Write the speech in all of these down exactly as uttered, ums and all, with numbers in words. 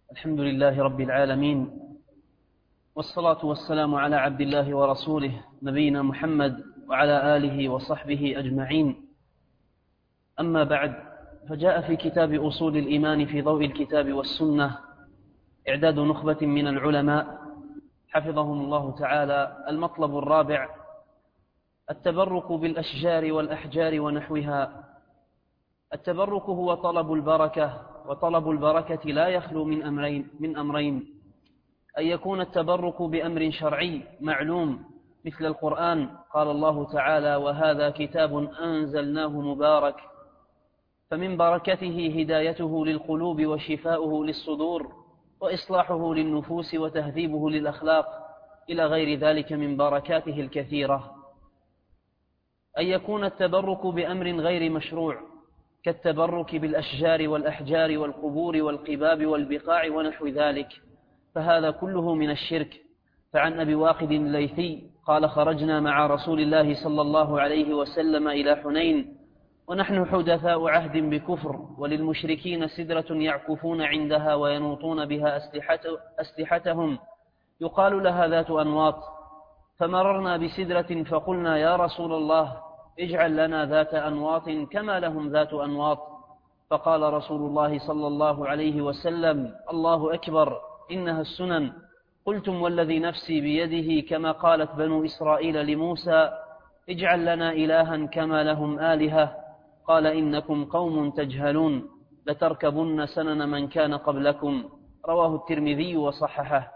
الحمد لله رب العالمين، والصلاة والسلام على عبد الله ورسوله نبينا محمد وعلى آله وصحبه أجمعين. أما بعد، فجاء في كتاب أصول الإيمان في ضوء الكتاب والسنة إعداد نخبة من العلماء حفظهم الله تعالى المطلب الرابع: التبرك بالأشجار والأحجار ونحوها. التبرك هو طلب البركة، وطلب البركة لا يخلو من أمرين من أمرين أن يكون التبرك بأمر شرعي معلوم مثل القرآن، قال الله تعالى: وهذا كتاب أنزلناه مبارك، فمن بركته هدايته للقلوب وشفاؤه للصدور وإصلاحه للنفوس وتهذيبه للأخلاق إلى غير ذلك من بركاته الكثيرة. أن يكون التبرك بأمر غير مشروع كالتبرك بالأشجار والأحجار والقبور والقباب والبقاع ونحو ذلك، فهذا كله من الشرك. فعن أبي واقد الليثي قال: خرجنا مع رسول الله صلى الله عليه وسلم إلى حنين ونحن حدثاء عهد بكفر، وللمشركين سدرة يعكفون عندها وينوطون بها أسلحتهم يقال لها ذات أنواط، فمررنا بسدرة فقلنا: يا رسول الله، اجعل لنا ذات أنواط كما لهم ذات أنواط. فقال رسول الله صلى الله عليه وسلم: الله أكبر، إنها السنن. قلتم: والذي نفسي بيده، كما قالت بنو إسرائيل لموسى: اجعل لنا إلها كما لهم آلهة. قال: إنكم قوم تجهلون، لتركبن سنن من كان قبلكم. رواه الترمذي وصححه.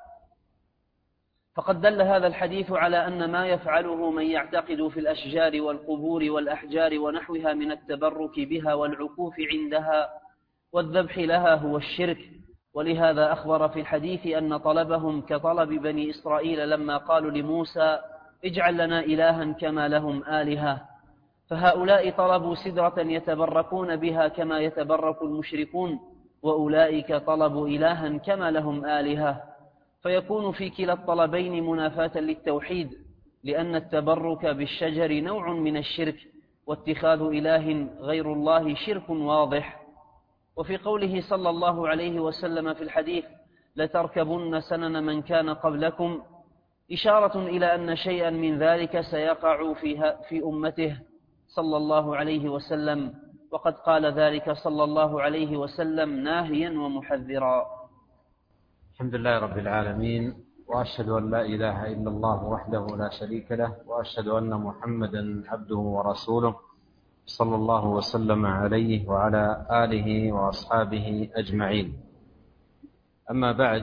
فقد دل هذا الحديث على أن ما يفعله من يعتقد في الأشجار والقبور والأحجار ونحوها من التبرك بها والعكوف عندها والذبح لها هو الشرك. ولهذا أخبر في الحديث أن طلبهم كطلب بني إسرائيل لما قالوا لموسى: اجعل لنا إلها كما لهم آلهة. فهؤلاء طلبوا سدرة يتبركون بها كما يتبرك المشركون، وأولئك طلبوا إلها كما لهم آلهة، فيكون في كلا الطلبين منافاة للتوحيد، لأن التبرك بالشجر نوع من الشرك، واتخاذ إله غير الله شرك واضح. وفي قوله صلى الله عليه وسلم في الحديث: لتركبن سنن من كان قبلكم، إشارة إلى أن شيئا من ذلك سيقع فيها في أمته صلى الله عليه وسلم، وقد قال ذلك صلى الله عليه وسلم ناهيا ومحذرا. الحمد لله رب العالمين، وأشهد أن لا إله إلا الله وحده لا شريك له، وأشهد أن محمدا عبده ورسوله صلى الله وسلم عليه وعلى آله وأصحابه أجمعين. أما بعد،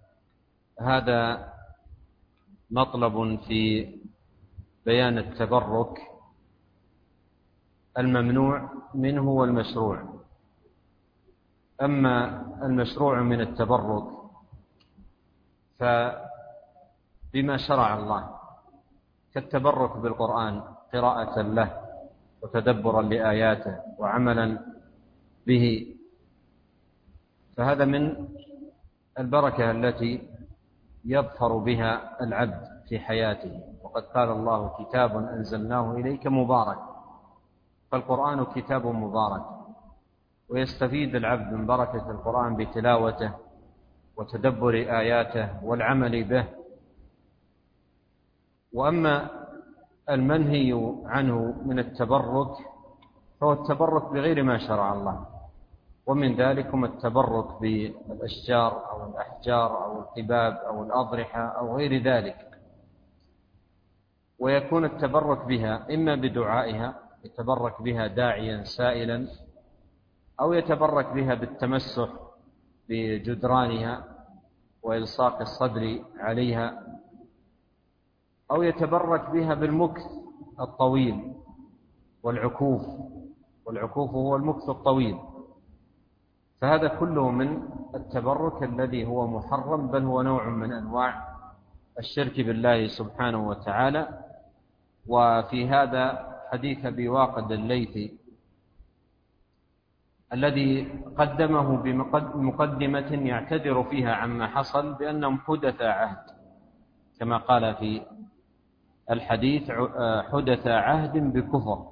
هذا مطلب في بيان التبرك الممنوع منه والمشروع. أما المشروع من التبرك فبما شرع الله كالتبرك بالقرآن قراءة له وتدبرا لآياته وعملا به، فهذا من البركة التي يظفر بها العبد في حياته. وقد قال الله: كتاب أنزلناه إليك مبارك. فالقرآن كتاب مبارك، ويستفيد العبد من بركة القرآن بتلاوته وتدبر آياته والعمل به. وأما المنهي عنه من التبرك فهو التبرك بغير ما شرع الله، ومن ذلكم التبرك بالأشجار أو الأحجار أو القباب أو الأضرحة أو غير ذلك. ويكون التبرك بها إما بدعائها، يتبرك بها داعيا سائلا، أو يتبرك بها بالتمسح بجدرانها وإلصاق الصدر عليها، أو يتبرك بها بالمكث الطويل والعكوف، والعكوف هو المكث الطويل. فهذا كله من التبرك الذي هو محرم، بل هو نوع من أنواع الشرك بالله سبحانه وتعالى. وفي هذا حديث أبي واقد الليثي الذي قدمه بمقدمة يعتذر فيها عما حصل بأنهم حدث عهد، كما قال في الحديث: حدث عهد بكفر،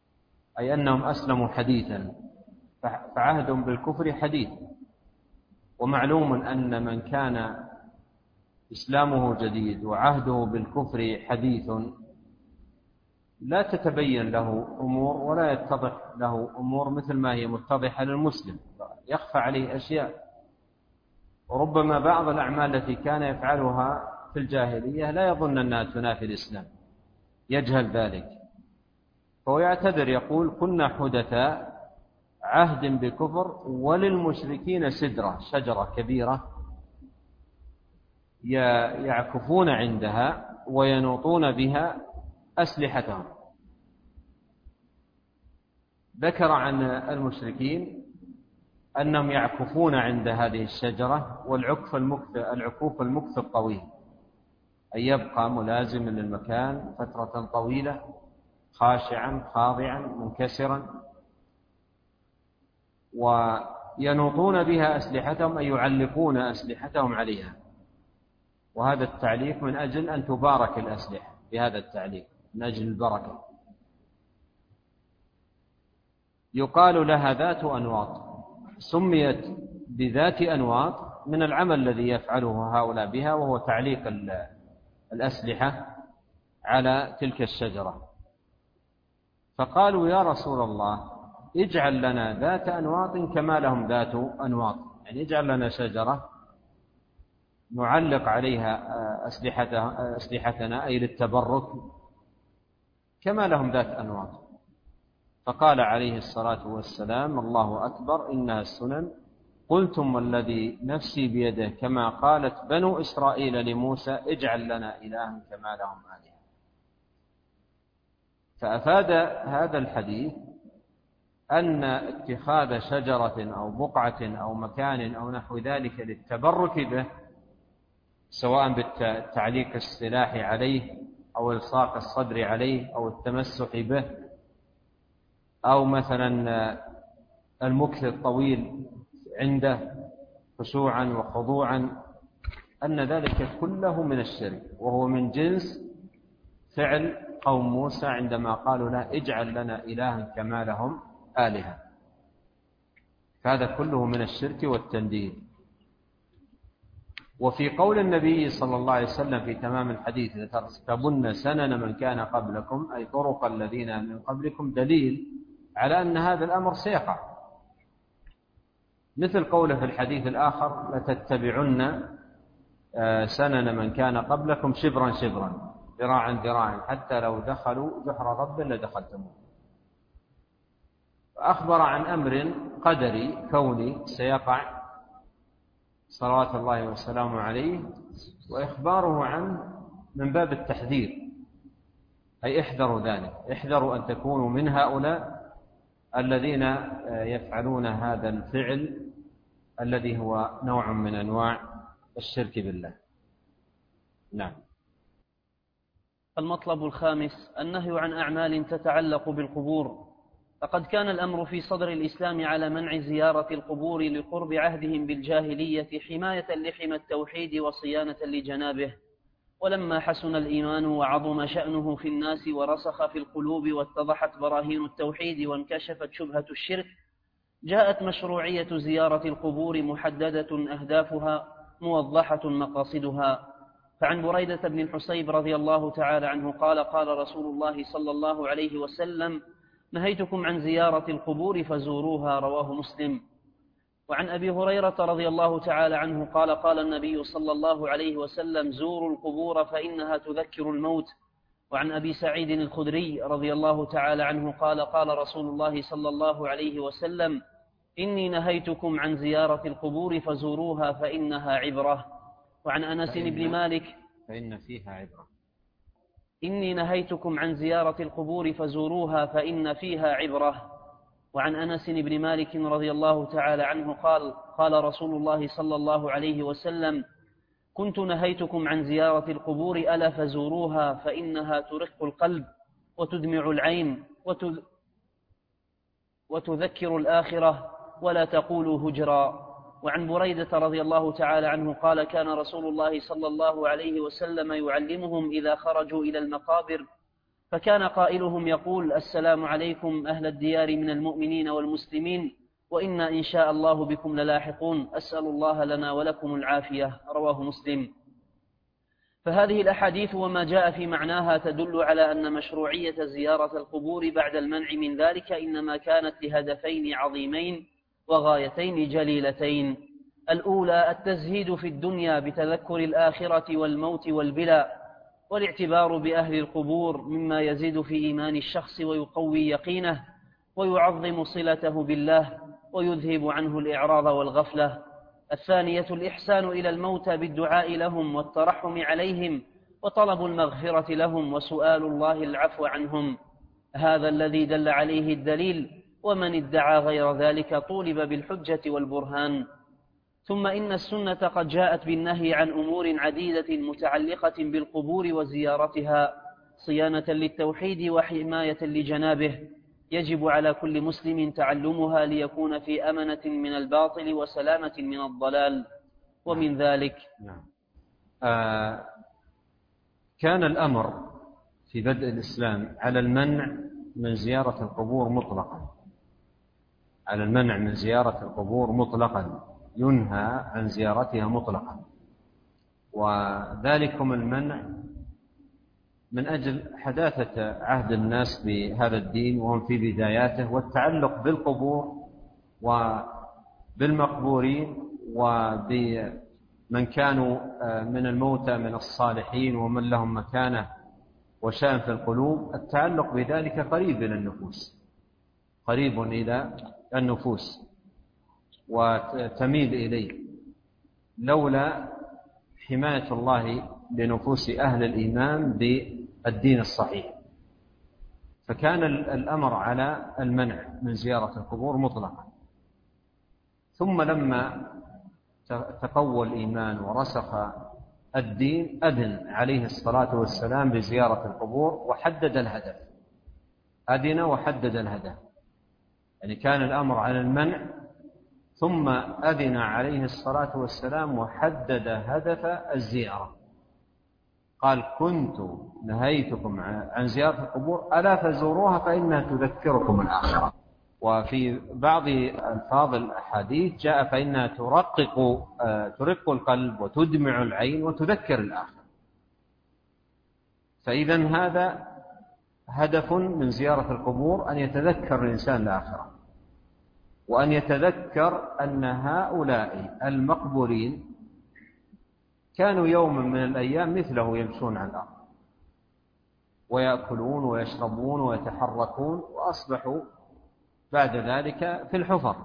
أي أنهم أسلموا حديثا، فعهد بالكفر حديث. ومعلوم أن من كان إسلامه جديد وعهده بالكفر حديث لا تتبين له أمور ولا يتضح له أمور مثل ما هي متضحة للمسلم، يخفى عليه أشياء، وربما بعض الأعمال التي كان يفعلها في الجاهلية لا يظن أنها تنافي الإسلام، يجهل ذلك، فهو يعتذر يقول كنا حدثاء عهد بكفر وللمشركين سدرة، شجرة كبيرة يعكفون عندها وينوطون بها أسلحتهم. ذكر عن المشركين أنهم يعكفون عند هذه الشجرة، والعكف المكث العكوف المكث الطويل، أن يبقى ملازما للمكان فترة طويلة خاشعا خاضعا منكسرا، وينوطون بها أسلحتهم أي يعلقون أسلحتهم عليها، وهذا التعليق من أجل أن تبارك الأسلحة بهذا التعليق من أجل البركة. يقال لها ذات أنواط، سميت بذات أنواط من العمل الذي يفعله هؤلاء بها، وهو تعليق الأسلحة على تلك الشجرة. فقالوا يا رسول الله اجعل لنا ذات أنواط كما لهم ذات أنواط، يعني اجعل لنا شجرة نعلق عليها أسلحتنا أي للتبرك كما لهم ذات أنواط. فقال عليه الصلاة والسلام الله أكبر إنها السنن، قلتم والذي نفسي بيده كما قالت بنو إسرائيل لموسى اجعل لنا إلها كما لهم آلهة. فأفاد هذا الحديث أن اتخاذ شجرة أو بقعة أو مكان أو نحو ذلك للتبرك به، سواء بالتعليق السلاحي عليه أو إلصاق الصدر عليه أو التمسك به أو مثلا المكث الطويل عنده خشوعا وخضوعا، أن ذلك كله من الشرك، وهو من جنس فعل قوم موسى عندما قالوا له اجعل لنا إلها كما لهم آلهة، فهذا كله من الشرك والتنديد. وفي قول النبي صلى الله عليه وسلم في تمام الحديث لتركبن سنن من كان قبلكم أي طرق الذين من قبلكم، دليل على أن هذا الأمر سيقع، مثل قوله في الحديث الآخر لتتبعن سنن من كان قبلكم شبرا شبرا ذراعا ذراعا حتى لو دخلوا جحر رب لدخلتموه. أخبر عن أمر قدري كوني سيقع صلوات الله وسلامه عليه، وإخباره عنه من باب التحذير، أي احذروا ذلك، احذروا أن تكونوا من هؤلاء الذين يفعلون هذا الفعل الذي هو نوع من أنواع الشرك بالله. نعم. المطلب الخامس النهي عن أعمال تتعلق بالقبور. فقد كان الأمر في صدر الإسلام على منع زيارة القبور لقرب عهدهم بالجاهلية حماية لحمى التوحيد وصيانة لجنابه، ولما حسن الإيمان وعظم شأنه في الناس ورسخ في القلوب واتضحت براهين التوحيد وانكشفت شبهة الشرك، جاءت مشروعية زيارة القبور محددة أهدافها موضحة مقاصدها. فعن بريدة بن الحصيب رضي الله تعالى عنه قال قال رسول الله صلى الله عليه وسلم نهيتكم عن زيارة القبور فزوروها، رواه مسلم. وعن أبي هريرة رضي الله تعالى عنه قال قال النبي صلى الله عليه وسلم زوروا القبور فإنها تذكر الموت. وعن أبي سعيد الخدري رضي الله تعالى عنه قال قال رسول الله صلى الله عليه وسلم إني نهيتكم عن زيارة القبور فزوروها فإنها عبرة. وعن أنس بن مالك فإن فيها عبرة إني نهيتكم عن زيارة القبور فزوروها فإن فيها عبرة. وعن أنس بن مالك رضي الله تعالى عنه قال قال رسول الله صلى الله عليه وسلم كنت نهيتكم عن زيارة القبور ألا فزوروها فإنها ترق القلب وتدمع العين وتذكر الآخرة ولا تقولوا هجرا. وعن بريدة رضي الله تعالى عنه قال كان رسول الله صلى الله عليه وسلم يعلمهم إذا خرجوا إلى المقابر فكان قائلهم يقول السلام عليكم أهل الديار من المؤمنين والمسلمين وإنا إن شاء الله بكم للاحقون، أسأل الله لنا ولكم العافية. رواه مسلم. فهذه الأحاديث وما جاء في معناها تدل على أن مشروعية زيارة القبور بعد المنع من ذلك إنما كانت لهدفين عظيمين وغايتين جليلتين: الأولى التزهيد في الدنيا بتذكر الآخرة والموت والبلاء، والاعتبار بأهل القبور مما يزيد في إيمان الشخص ويقوي يقينه ويعظم صلته بالله ويذهب عنه الإعراض والغفلة. الثانية الإحسان إلى الموتى بالدعاء لهم والترحم عليهم وطلب المغفرة لهم وسؤال الله العفو عنهم، هذا الذي دل عليه الدليل، ومن ادعى غير ذلك طولب بالحجة والبرهان. ثم إن السنة قد جاءت بالنهي عن أمور عديدة متعلقة بالقبور وزيارتها صيانة للتوحيد وحماية لجنابه، يجب على كل مسلم تعلمها ليكون في أمنة من الباطل وسلامة من الضلال. ومن ذلك نعم. آه كان الأمر في بدء الإسلام على المنع من زيارة القبور مطلقا، على المنع من زيارة القبور مطلقا، ينهى عن زيارتها مطلقا، وذلكم المنع من أجل حداثة عهد الناس بهذا الدين وهم في بداياته، والتعلق بالقبور وبالمقبورين وبمن كانوا من الموتى من الصالحين ومن لهم مكانة وشأن في القلوب، التعلق بذلك قريب إلى النفوس، قريب إلى النفوس وتميل إليه، لولا حماية الله لنفوس أهل الإيمان بالدين الصحيح. فكان الأمر على المنع من زيارة القبور مطلقا. ثم لما تقوى الإيمان ورسخ الدين أذن عليه الصلاة والسلام بزيارة القبور وحدد الهدف، أذن وحدد الهدف، يعني كان الأمر على المنع ثم أذن عليه الصلاة والسلام وحدد هدف الزيارة، قال: كنت نهيتكم عن زيارة القبور ألا فزوروها فإنها تذكركم الآخرة. وفي بعض ألفاظ الأحاديث جاء فإنها ترقق ترق القلب وتدمع العين وتذكر الآخرة. فإذا هذا هدف من زيارة القبور، أن يتذكر الإنسان الآخرة، وأن يتذكر أن هؤلاء المقبورين كانوا يوما من الأيام مثله يمشون على الأرض ويأكلون ويشربون ويتحركون، وأصبحوا بعد ذلك في الحفر،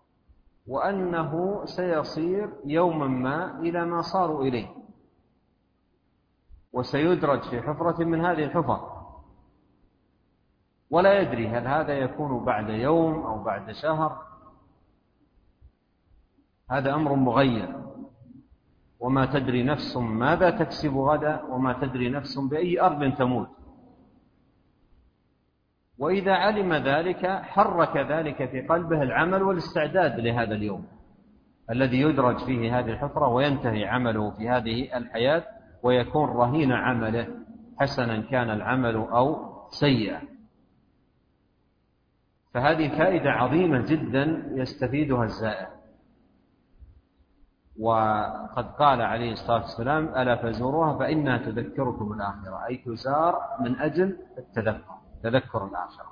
وأنه سيصير يوما ما إلى ما صاروا إليه، وسيدرج في حفرة من هذه الحفر، ولا يدري هل هذا يكون بعد يوم أو بعد شهر، هذا أمر مغير، وما تدري نفس ماذا تكسب غدا، وما تدري نفس بأي أرض تموت. وإذا علم ذلك حرك ذلك في قلبه العمل والاستعداد لهذا اليوم الذي يدرج فيه هذه الحفرة وينتهي عمله في هذه الحياة، ويكون رهين عمله، حسنا كان العمل أو سيئا. فهذه فائدة عظيمة جدا يستفيدها الزائر. وقد قال عليه الصلاة والسلام: ألا فزوروها فإنها تذكركم الآخرة، أي تزار من أجل التذكر، تذكر الآخرة.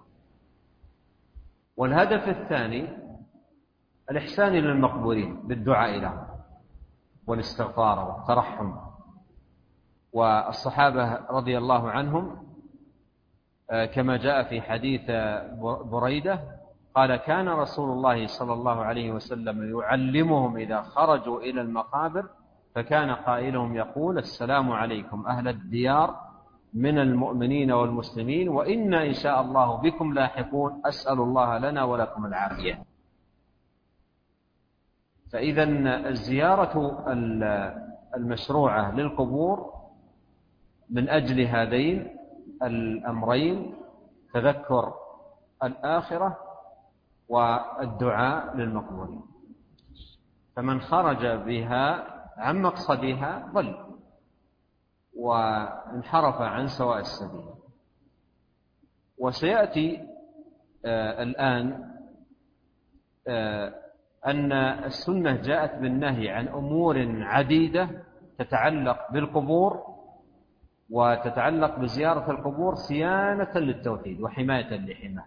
والهدف الثاني الإحسان إلى المقبورين بالدعاء لهم والاستغفار والترحم. والصحابة رضي الله عنهم كما جاء في حديث بريدة قال: كان رسول الله صلى الله عليه وسلم يعلمهم إذا خرجوا إلى المقابر، فكان قائلهم يقول: السلام عليكم أهل الديار من المؤمنين والمسلمين، وإنا إن شاء الله بكم لاحقون، أسأل الله لنا ولكم العافية. فإذا الزيارة المشروعة للقبور من أجل هذين الأمرين: تذكر الآخرة والدعاء للمقبورين. فمن خرج بها عن مقصدها ضل وانحرف عن سواء السبيل. وسيأتي آه الآن أن السنة جاءت بالنهي عن أمور عديدة تتعلق بالقبور وتتعلق بزيارة القبور صيانة للتوحيد وحماية لحماه.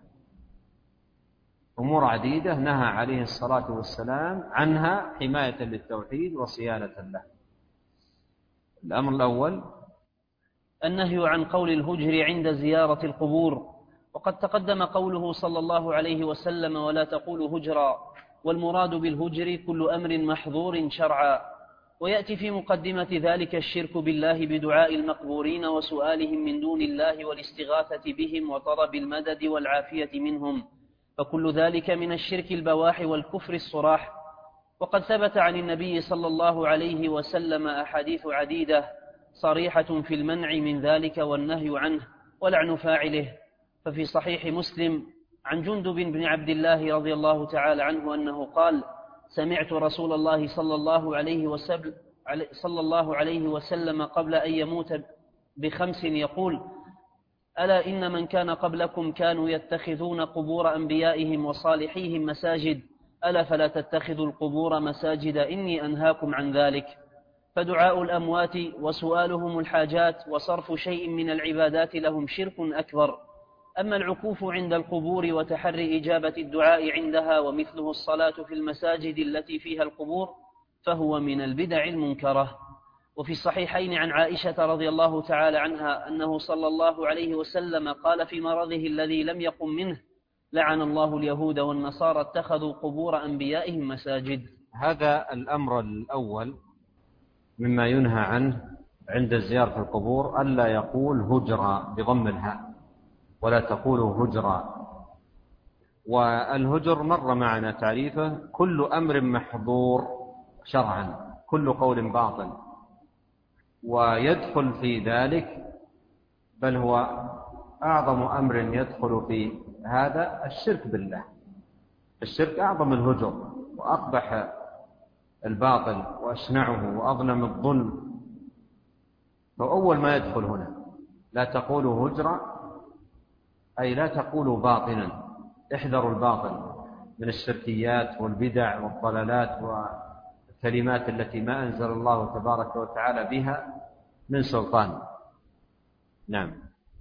أمور عديدة نهى عليه الصلاة والسلام عنها حماية للتوحيد وصيانة له. الأمر الأول النهي عن قول الهجر عند زيارة القبور، وقد تقدم قوله صلى الله عليه وسلم: ولا تقولوا هجرا، والمراد بالهجر كل أمر محظور شرعا. ويأتي في مقدمة ذلك الشرك بالله بدعاء المقبورين وسؤالهم من دون الله والاستغاثة بهم وطلب المدد والعافية منهم، فكل ذلك من الشرك البواح والكفر الصراح. وقد ثبت عن النبي صلى الله عليه وسلم أحاديث عديدة صريحة في المنع من ذلك والنهي عنه ولعن فاعله. ففي صحيح مسلم عن جندب بن عبد الله رضي الله تعالى عنه أنه قال: سمعت رسول الله صلى الله عليه وسلم, صلى الله عليه وسلم قبل أن يموت بخمس يقول: ألا إن من كان قبلكم كانوا يتخذون قبور أنبيائهم وصالحيهم مساجد، ألا فلا تتخذوا القبور مساجد، إني أنهاكم عن ذلك. فدعاء الأموات وسؤالهم الحاجات وصرف شيء من العبادات لهم شرك أكبر. أما العكوف عند القبور وتحري إجابة الدعاء عندها ومثله الصلاة في المساجد التي فيها القبور فهو من البدع المنكرة. وفي الصحيحين عن عائشة رضي الله تعالى عنها أنه صلى الله عليه وسلم قال في مرضه الذي لم يقم منه: لعن الله اليهود والنصارى اتخذوا قبور أنبيائهم مساجد. هذا الأمر الأول مما ينهى عنه عند زيارة القبور، ألا يقول هجرا بضم الهاء، ولا تقولوا هجرا. والهجر مر معنا تعريفه: كل أمر محظور شرعا، كل قول باطل. ويدخل في ذلك، بل هو أعظم أمر يدخل في هذا، الشرك بالله. الشرك أعظم الهجر وأقبح الباطل وأشنعه وأظلم الظلم، فأول ما يدخل هنا لا تقولوا هجرا، أي لا تقولوا باطلا، احذروا الباطل من الشركيات والبدع والضلالات والكلمات التي ما أنزل الله تبارك وتعالى بها من سلطان. نعم.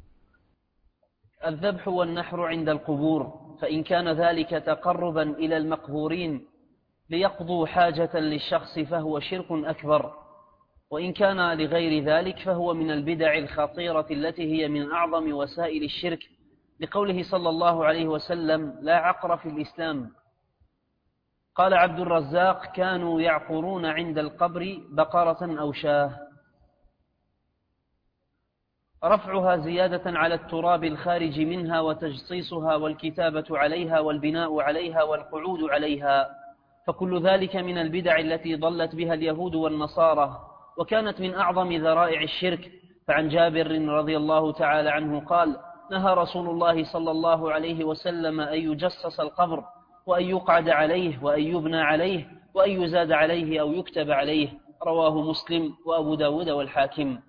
الذبح والنحر عند القبور، فإن كان ذلك تقربا إلى المقبورين ليقضوا حاجة للشخص فهو شرك أكبر، وإن كان لغير ذلك فهو من البدع الخطيرة التي هي من أعظم وسائل الشرك، لقوله صلى الله عليه وسلم: لا عقر في الإسلام. قال عبد الرزاق: كانوا يعقرون عند القبر بقرة أو شاه. رفعها زيادة على التراب الخارج منها وتجصيصها والكتابة عليها والبناء عليها والقعود عليها، فكل ذلك من البدع التي ضلت بها اليهود والنصارى، وكانت من أعظم ذرائع الشرك. فعن جابر رضي الله تعالى عنه قال: نهى رسول الله صلى الله عليه وسلم أن يجصص القبر وأن يقعد عليه وأن يبنى عليه وأن يزاد عليه أو يكتب عليه. رواه مسلم وأبو داود والحاكم.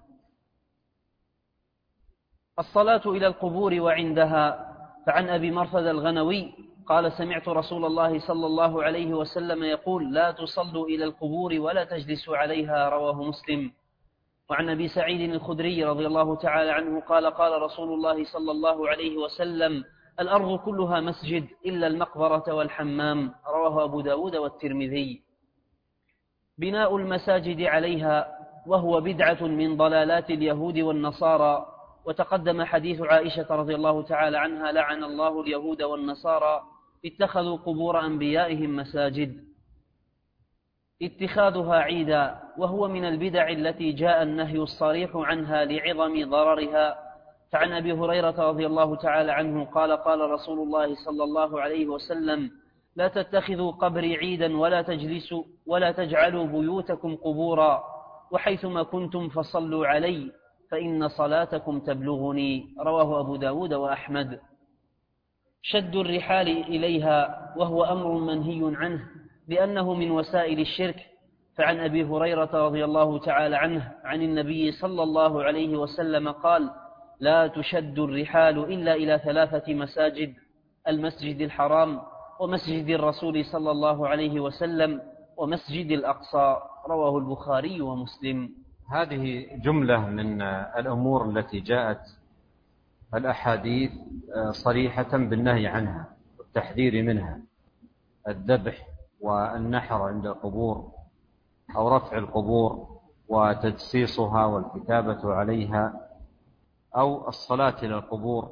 الصلاة إلى القبور وعندها، فعن أبي مرثد الغنوي قال: سمعت رسول الله صلى الله عليه وسلم يقول: لا تصلوا إلى القبور ولا تجلسوا عليها. رواه مسلم. وعن أبي سعيد الخدري رضي الله تعالى عنه قال: قال رسول الله صلى الله عليه وسلم: الأرض كلها مسجد إلا المقبرة والحمام. رواه أبو داود والترمذي. بناء المساجد عليها، وهو بدعة من ضلالات اليهود والنصارى. وتقدم حديث عائشة رضي الله تعالى عنها: لعن الله اليهود والنصارى اتخذوا قبور أنبيائهم مساجد. اتخاذها عيدا، وهو من البدع التي جاء النهي الصريح عنها لعظم ضررها. فعن أبي هريرة رضي الله تعالى عنه قال: قال رسول الله صلى الله عليه وسلم: لا تتخذوا قبري عيدا ولا تجلسوا ولا تجعلوا بيوتكم قبورا، وحيثما كنتم فصلوا علي فإن صلاتكم تبلغني. رواه أبو داود وأحمد. شد الرحال إليها، وهو أمر منهي عنه لأنه من وسائل الشرك. فعن أبي هريرة رضي الله تعالى عنه عن النبي صلى الله عليه وسلم قال: لا تشد الرحال إلا إلى ثلاثة مساجد: المسجد الحرام ومسجد الرسول صلى الله عليه وسلم ومسجد الأقصى. رواه البخاري ومسلم. هذه جملة من الأمور التي جاءت الأحاديث صريحة بالنهي عنها والتحذير منها: الذبح والنحر عند القبور أو رفع القبور وتجسيسها والكتابة عليها، أو الصلاة إلى القبور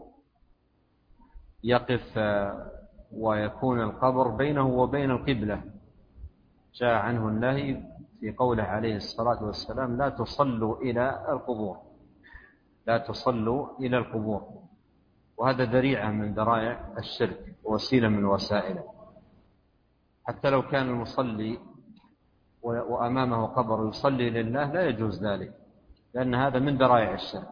يقف ويكون القبر بينه وبين القبلة. جاء عنه النهي في قوله عليه الصلاة والسلام: لا تصلوا إلى القبور، لا تصلوا إلى القبور. وهذا ذريعة من ذرائع الشرك ووسيلة من وسائله. حتى لو كان المصلي وأمامه قبر يصلي لله لا يجوز ذلك، لأن هذا من ذرائع الشرك.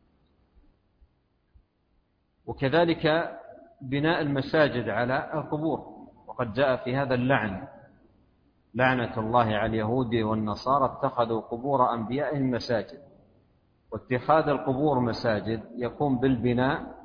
وكذلك بناء المساجد على القبور، وقد جاء في هذا اللعن: لعنة الله على اليهود والنصارى اتخذوا قبور أنبيائهم مساجد. واتخاذ القبور مساجد يقوم بالبناء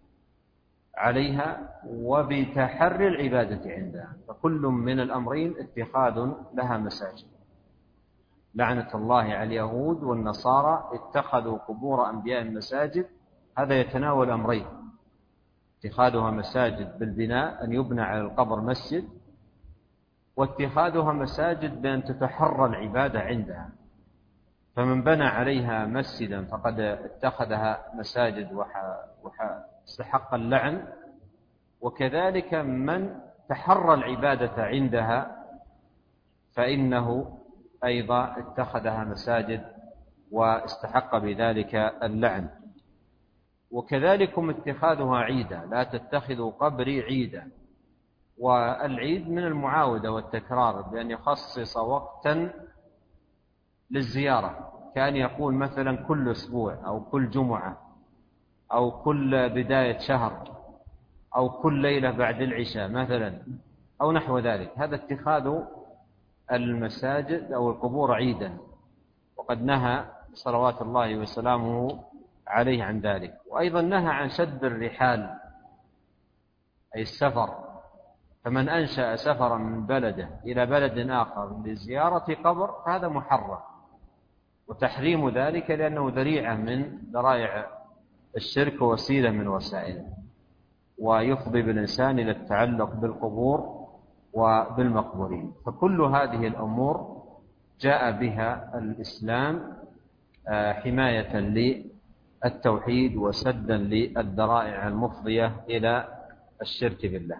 عليها وبتحري العبادة عندها، فكل من الأمرين اتخاذ لها مساجد. لعنة الله على اليهود والنصارى اتخذوا قبور أنبيائهم مساجد، هذا يتناول أمرين: اتخاذها مساجد بالبناء، أن يبنى على القبر مسجد، واتخاذها مساجد بأن تتحرى العبادة عندها. فمن بنى عليها مسجدا فقد اتخذها مساجد واستحق اللعن، وكذلك من تحرى العبادة عندها فإنه أيضا اتخذها مساجد واستحق بذلك اللعن. وكذلكم اتخاذها عيدا: لا تتخذوا قبري عيدا. والعيد من المعاودة والتكرار، بأن يخصص وقتا للزيارة، كأن يقول مثلا كل أسبوع أو كل جمعة أو كل بداية شهر أو كل ليلة بعد العشاء مثلا أو نحو ذلك. هذا اتخاذ المساجد أو القبور عيدا، وقد نهى صلوات الله وسلامه عليه عن ذلك. وأيضا نهى عن شد الرحال أي السفر، فمن أنشأ سفرا من بلده إلى بلد آخر لزيارة قبر فهذا محرم، وتحريم ذلك لأنه ذريعة من ذرائع الشرك ووسيلة من وسائله، ويفضي بالإنسان إلى التعلق بالقبور وبالمقبورين. فكل هذه الأمور جاء بها الإسلام حماية للتوحيد وسدا للذرائع المفضية إلى الشرك بالله.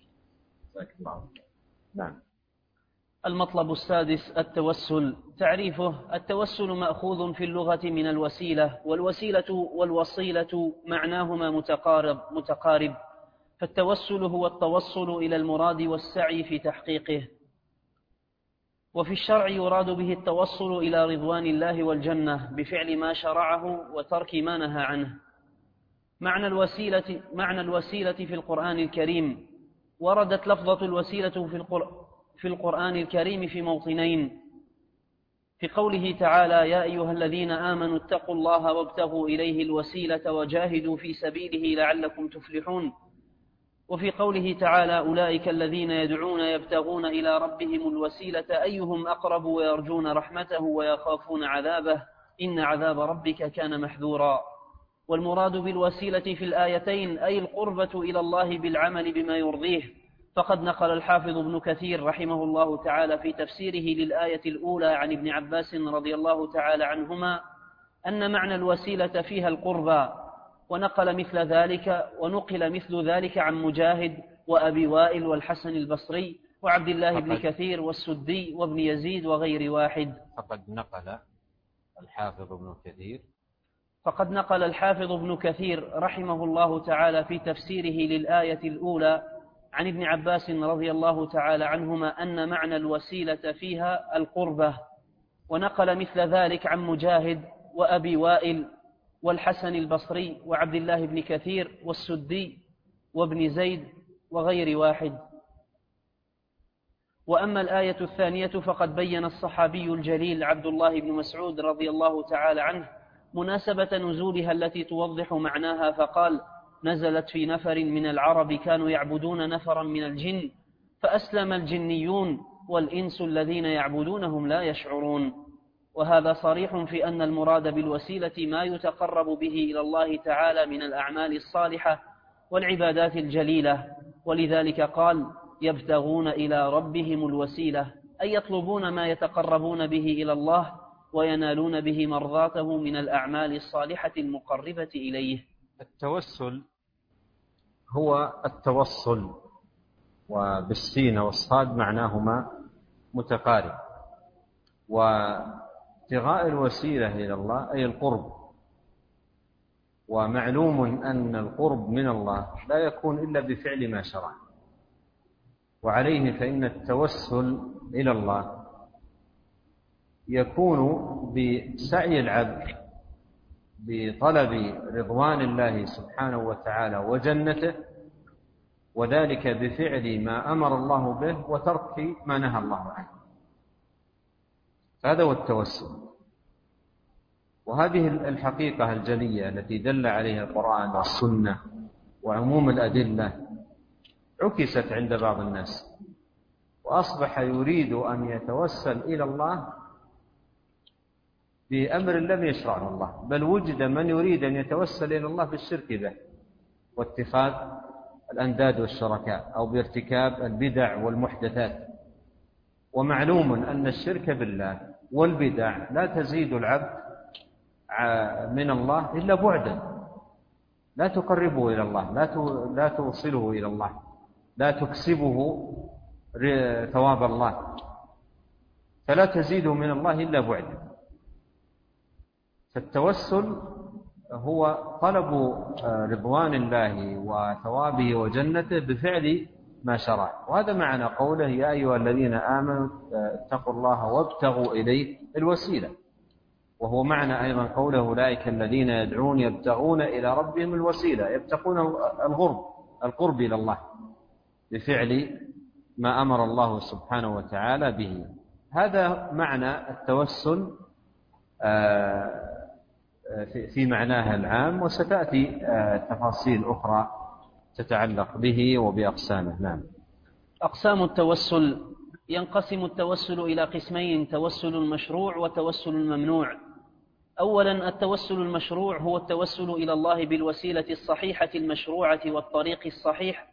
نعم. المطلب السادس: التوسل. تعريفه: التوسل مأخوذ في اللغة من الوسيلة، والوسيلة والوصيلة معناهما متقارب متقارب فالتوسل هو التوصل إلى المراد والسعي في تحقيقه. وفي الشرع يراد به التوصل إلى رضوان الله والجنة بفعل ما شرعه وترك ما نهى عنه. معنى الوسيلة معنى الوسيلة في القرآن الكريم: وردت لفظة الوسيلة في القرآن في القرآن الكريم في موطنين: في قوله تعالى: يا أيها الذين آمنوا اتقوا الله وابتغوا إليه الوسيلة وجاهدوا في سبيله لعلكم تفلحون. وفي قوله تعالى: أولئك الذين يدعون يبتغون إلى ربهم الوسيلة أيهم أقرب ويرجون رحمته ويخافون عذابه إن عذاب ربك كان محذورا. والمراد بالوسيلة في الآيتين أي القربة إلى الله بالعمل بما يرضيه. فقد نقل الحافظ ابن كثير رحمه الله تعالى في تفسيره للآية الأولى عن ابن عباس رضي الله تعالى عنهما أن معنى الوسيلة فيها القربى، ونقل مثل ذلك ونقل مثل ذلك عن مجاهد وأبي وائل والحسن البصري وعبد الله بن كثير والسدي وابن يزيد وغير واحد. فقد نقل الحافظ ابن كثير فقد نقل الحافظ ابن كثير رحمه الله تعالى في تفسيره للآية الأولى عن ابن عباس رضي الله تعالى عنهما أن معنى الوسيلة فيها القربة، ونقل مثل ذلك عن مجاهد وأبي وائل والحسن البصري وعبد الله بن كثير والسدي وابن زيد وغير واحد. وأما الآية الثانية فقد بين الصحابي الجليل عبد الله بن مسعود رضي الله تعالى عنه مناسبة نزولها التي توضح معناها، فقال: نزلت في نفر من العرب كانوا يعبدون نفرا من الجن فأسلم الجنيون والإنس الذين يعبدونهم لا يشعرون. وهذا صريح في أن المراد بالوسيلة ما يتقرب به إلى الله تعالى من الأعمال الصالحة والعبادات الجليلة، ولذلك قال يبتغون إلى ربهم الوسيلة، أي يطلبون ما يتقربون به إلى الله وينالون به مرضاته من الأعمال الصالحة المقربة إليه. التوسل هو التوصل، وبالسين والصاد معناهما متقارب، وابتغاء الوسيلة إلى الله أي القرب. ومعلوم أن القرب من الله لا يكون إلا بفعل ما شرع، وعليه فإن التوسل إلى الله يكون بسعي العبد بطلب رضوان الله سبحانه وتعالى وجنته، وذلك بفعل ما أمر الله به وترك ما نهى الله عنه. هذا هو التوسل. وهذه الحقيقة الجلية التي دل عليها القرآن والسنة وعموم الأدلة عكست عند بعض الناس، وأصبح يريد أن يتوسل إلى الله بأمر لم يشرعه الله، بل وجد من يريد أن يتوسل إلى الله بالشرك به واتخاذ الأنداد والشركاء أو بارتكاب البدع والمحدثات. ومعلوم أن الشرك بالله والبدع لا تزيد العبد من الله إلا بعدا، لا تقربه إلى الله، لا توصله إلى الله، لا تكسبه ثواب الله، فلا تزيده من الله إلا بعدا. فالتوسل هو طلب رضوان الله وثوابه وجنته بفعل ما شرع. وهذا معنى قوله يا أيها الذين آمنوا اتقوا الله وابتغوا إليه الوسيلة، وهو معنى أيضا قوله أولئك الذين يدعون يبتغون إلى ربهم الوسيلة، يبتغون القرب القرب إلى الله بفعل ما أمر الله سبحانه وتعالى به. هذا معنى التوسل في معناها العام، وستأتي تفاصيل أخرى تتعلق به وبأقسامه. نعم. أقسام التوسل: ينقسم التوسل إلى قسمين: توسل المشروع وتوسل الممنوع. أولا، التوسل المشروع هو التوسل إلى الله بالوسيلة الصحيحة المشروعة والطريق الصحيح.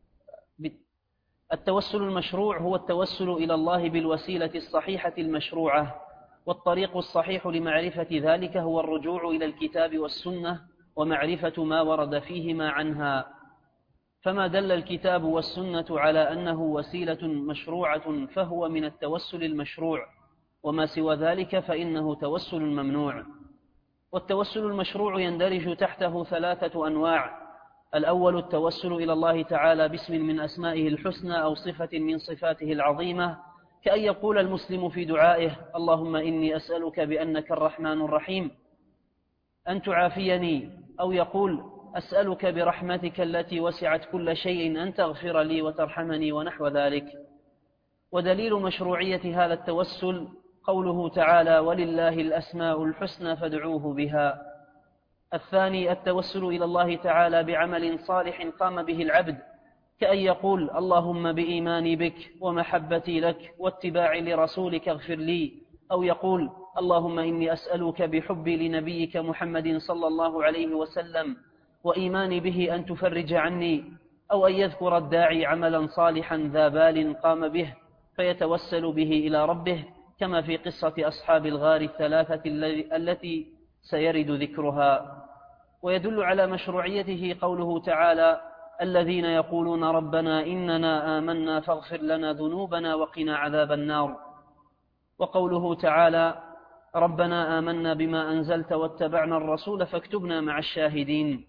التوسل المشروع هو التوسل إلى الله بالوسيلة الصحيحة المشروعة، والطريق الصحيح لمعرفة ذلك هو الرجوع إلى الكتاب والسنة ومعرفة ما ورد فيهما عنها. فما دل الكتاب والسنة على أنه وسيلة مشروعة فهو من التوسل المشروع، وما سوى ذلك فإنه توسل ممنوع. والتوسل المشروع يندرج تحته ثلاثة أنواع: الأول التوسل إلى الله تعالى باسم من أسمائه الحسنى أو صفة من صفاته العظيمة، كأن يقول المسلم في دعائه اللهم إني أسألك بأنك الرحمن الرحيم أن تعافيني، أو يقول أسألك برحمتك التي وسعت كل شيء أن تغفر لي وترحمني ونحو ذلك. ودليل مشروعية هذا التوسل قوله تعالى ولله الأسماء الحسنى فادعوه بها. الثاني التوسل إلى الله تعالى بعمل صالح قام به العبد، كأن يقول اللهم بإيماني بك ومحبتي لك واتباعي لرسولك اغفر لي، أو يقول اللهم إني أسألك بحبي لنبيك محمد صلى الله عليه وسلم وإيماني به أن تفرج عني، أو أن يذكر الداعي عملا صالحا ذا بال قام به فيتوسل به إلى ربه، كما في قصة أصحاب الغار الثلاثة التي سيرد ذكرها. ويدل على مشروعيته قوله تعالى الذين يقولون ربنا إننا آمنا فاغفر لنا ذنوبنا وقنا عذاب النار، وقوله تعالى ربنا آمنا بما أنزلت واتبعنا الرسول فاكتبنا مع الشاهدين.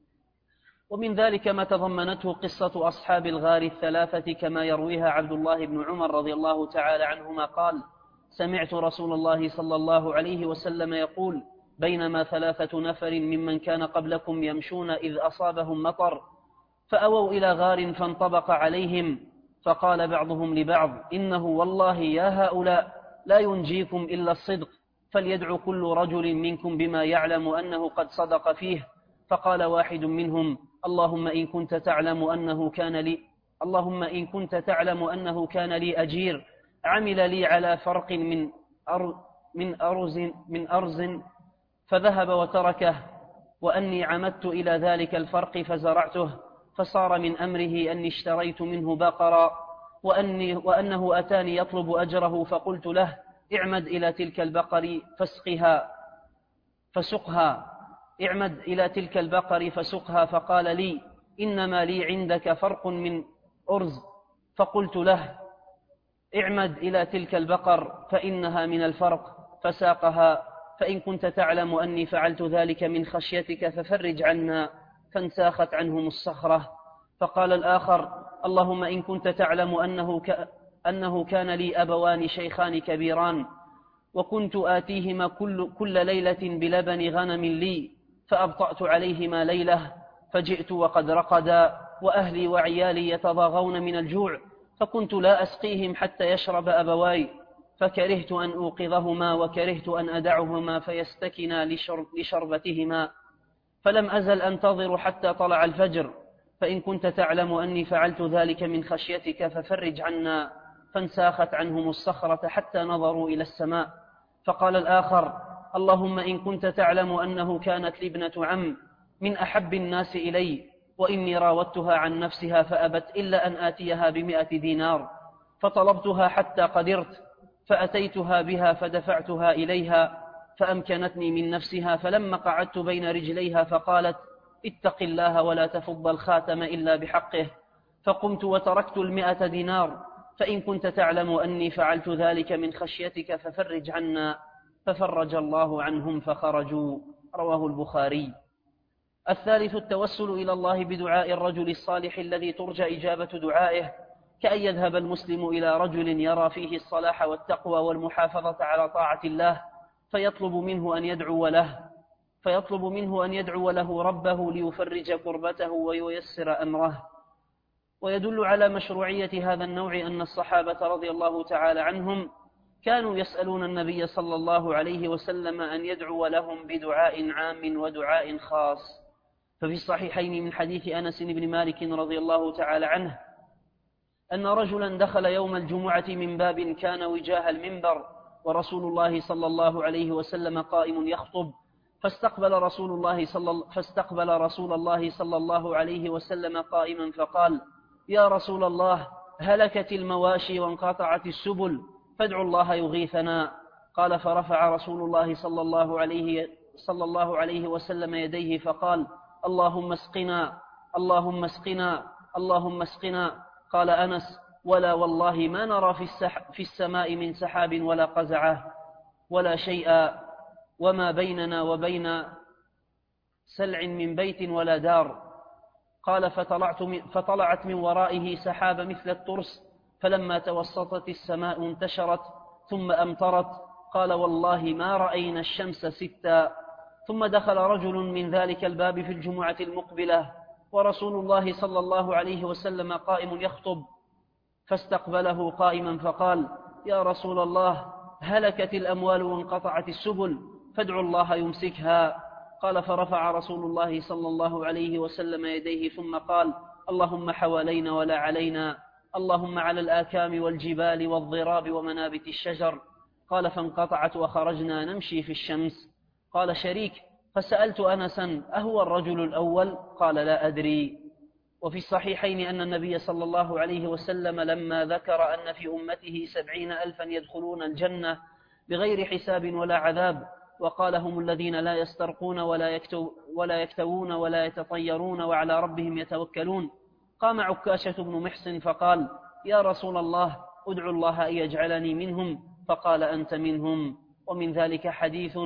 ومن ذلك ما تضمنته قصة أصحاب الغار الثلاثة كما يرويها عبد الله بن عمر رضي الله تعالى عنهما قال سمعت رسول الله صلى الله عليه وسلم يقول بينما ثلاثة نفر ممن كان قبلكم يمشون إذ أصابهم مطر فأووا إلى غار فانطبق عليهم، فقال بعضهم لبعض إنه والله يا هؤلاء لا ينجيكم إلا الصدق، فليدعو كل رجل منكم بما يعلم أنه قد صدق فيه. فقال واحد منهم اللهم إن كنت تعلم أنه كان لي اللهم إن كنت تعلم أنه كان لي أجير عمل لي على فرق من أر من أرز من أرز فذهب وتركه، وأني عمدت إلى ذلك الفرق فزرعته، فصار من أمره أني اشتريت منه بقرا، وأني وأنه أتاني يطلب أجره، فقلت له اعمد إلى تلك البقر فسقها فسقها اعمد إلى تلك البقر فسقها، فقال لي إنما لي عندك فرق من أرز، فقلت له اعمد إلى تلك البقر فإنها من الفرق، فساقها. فإن كنت تعلم أني فعلت ذلك من خشيتك ففرج عنا، فانساخت عنهم الصخرة. فقال الآخر اللهم إن كنت تعلم أنه, ك... أنه كان لي أبوان شيخان كبيران، وكنت آتيهما كل, كل ليلة بلبن غنم لي، فأبطأت عليهما ليلة، فجئت وقد رقدا، وأهلي وعيالي يتضاغون من الجوع، فكنت لا أسقيهم حتى يشرب أبواي، فكرهت أن أوقظهما وكرهت أن أدعهما فيستكنا لشرب لشربتهما، فلم أزل أنتظر حتى طلع الفجر. فإن كنت تعلم أني فعلت ذلك من خشيتك ففرج عنا، فانساخت عنهم الصخرة حتى نظروا إلى السماء. فقال الآخر اللهم إن كنت تعلم أنه كانت لي ابنة عم من أحب الناس إلي، وإني راودتها عن نفسها فأبت إلا أن آتيها بمئة دينار، فطلبتها حتى قدرت، فأتيتها بها فدفعتها إليها فأمكنتني من نفسها، فلما قعدت بين رجليها فقالت اتق الله ولا تفض الخاتم إلا بحقه، فقمت وتركت المئة دينار. فإن كنت تعلم أني فعلت ذلك من خشيتك ففرج عنا، ففرج الله عنهم فخرجوا. رواه البخاري. الثالث التوسل إلى الله بدعاء الرجل الصالح الذي ترجى إجابة دعائه، كأن يذهب المسلم إلى رجل يرى فيه الصلاح والتقوى والمحافظة على طاعة الله، فيطلب منه أن يدعو له فيطلب منه أن يدعو له ربه ليفرج كربته وييسر أمره. ويدل على مشروعية هذا النوع أن الصحابة رضي الله تعالى عنهم كانوا يسألون النبي صلى الله عليه وسلم أن يدعو لهم بدعاء عام ودعاء خاص. ففي الصحيحين من حديث أنس بن مالك رضي الله تعالى عنه أن رجلا دخل يوم الجمعة من باب كان وجاه المنبر، ورسول الله صلى الله عليه وسلم قائم يخطب، فاستقبل رسول الله صلى فاستقبل رسول الله صلى الله عليه وسلم قائما فقال يا رسول الله هلكت المواشي وانقطعت السبل، فادعوا الله يغيثنا. قال فرفع رسول الله صلى الله عليه صلى الله عليه وسلم يديه فقال اللهم اسقنا اللهم اسقنا اللهم اسقنا. قال أنس ولا والله ما نرى في, السح في السماء من سحاب ولا قزعة ولا شيئا، وما بيننا وبين سلع من بيت ولا دار. قال فطلعت من فطلعت من ورائه سحاب مثل الترس، فلما توسطت السماء انتشرت ثم أمطرت. قال والله ما رأينا الشمس ستا. ثم دخل رجل من ذلك الباب في الجمعة المقبلة ورسول الله صلى الله عليه وسلم قائم يخطب، فاستقبله قائما فقال يا رسول الله هلكت الأموال وانقطعت السبل، فادعوا الله يمسكها. قال فرفع رسول الله صلى الله عليه وسلم يديه ثم قال اللهم حوالينا ولا علينا، اللهم على الآكام والجبال والضراب ومنابت الشجر. قال فانقطعت وخرجنا نمشي في الشمس. قال شريك فسألت أنسا أهو الرجل الأول؟ قال لا أدري. وفي الصحيحين أن النبي صلى الله عليه وسلم لما ذكر أن في أمته سبعين ألفا يدخلون الجنة بغير حساب ولا عذاب، وقال هم الذين لا يسترقون ولا, يكتو ولا يكتوون ولا يتطيرون وعلى ربهم يتوكلون، قام عكاشة بن محصن فقال يا رسول الله ادعو الله أن يجعلني منهم، فقال أنت منهم. ومن ذلك حديث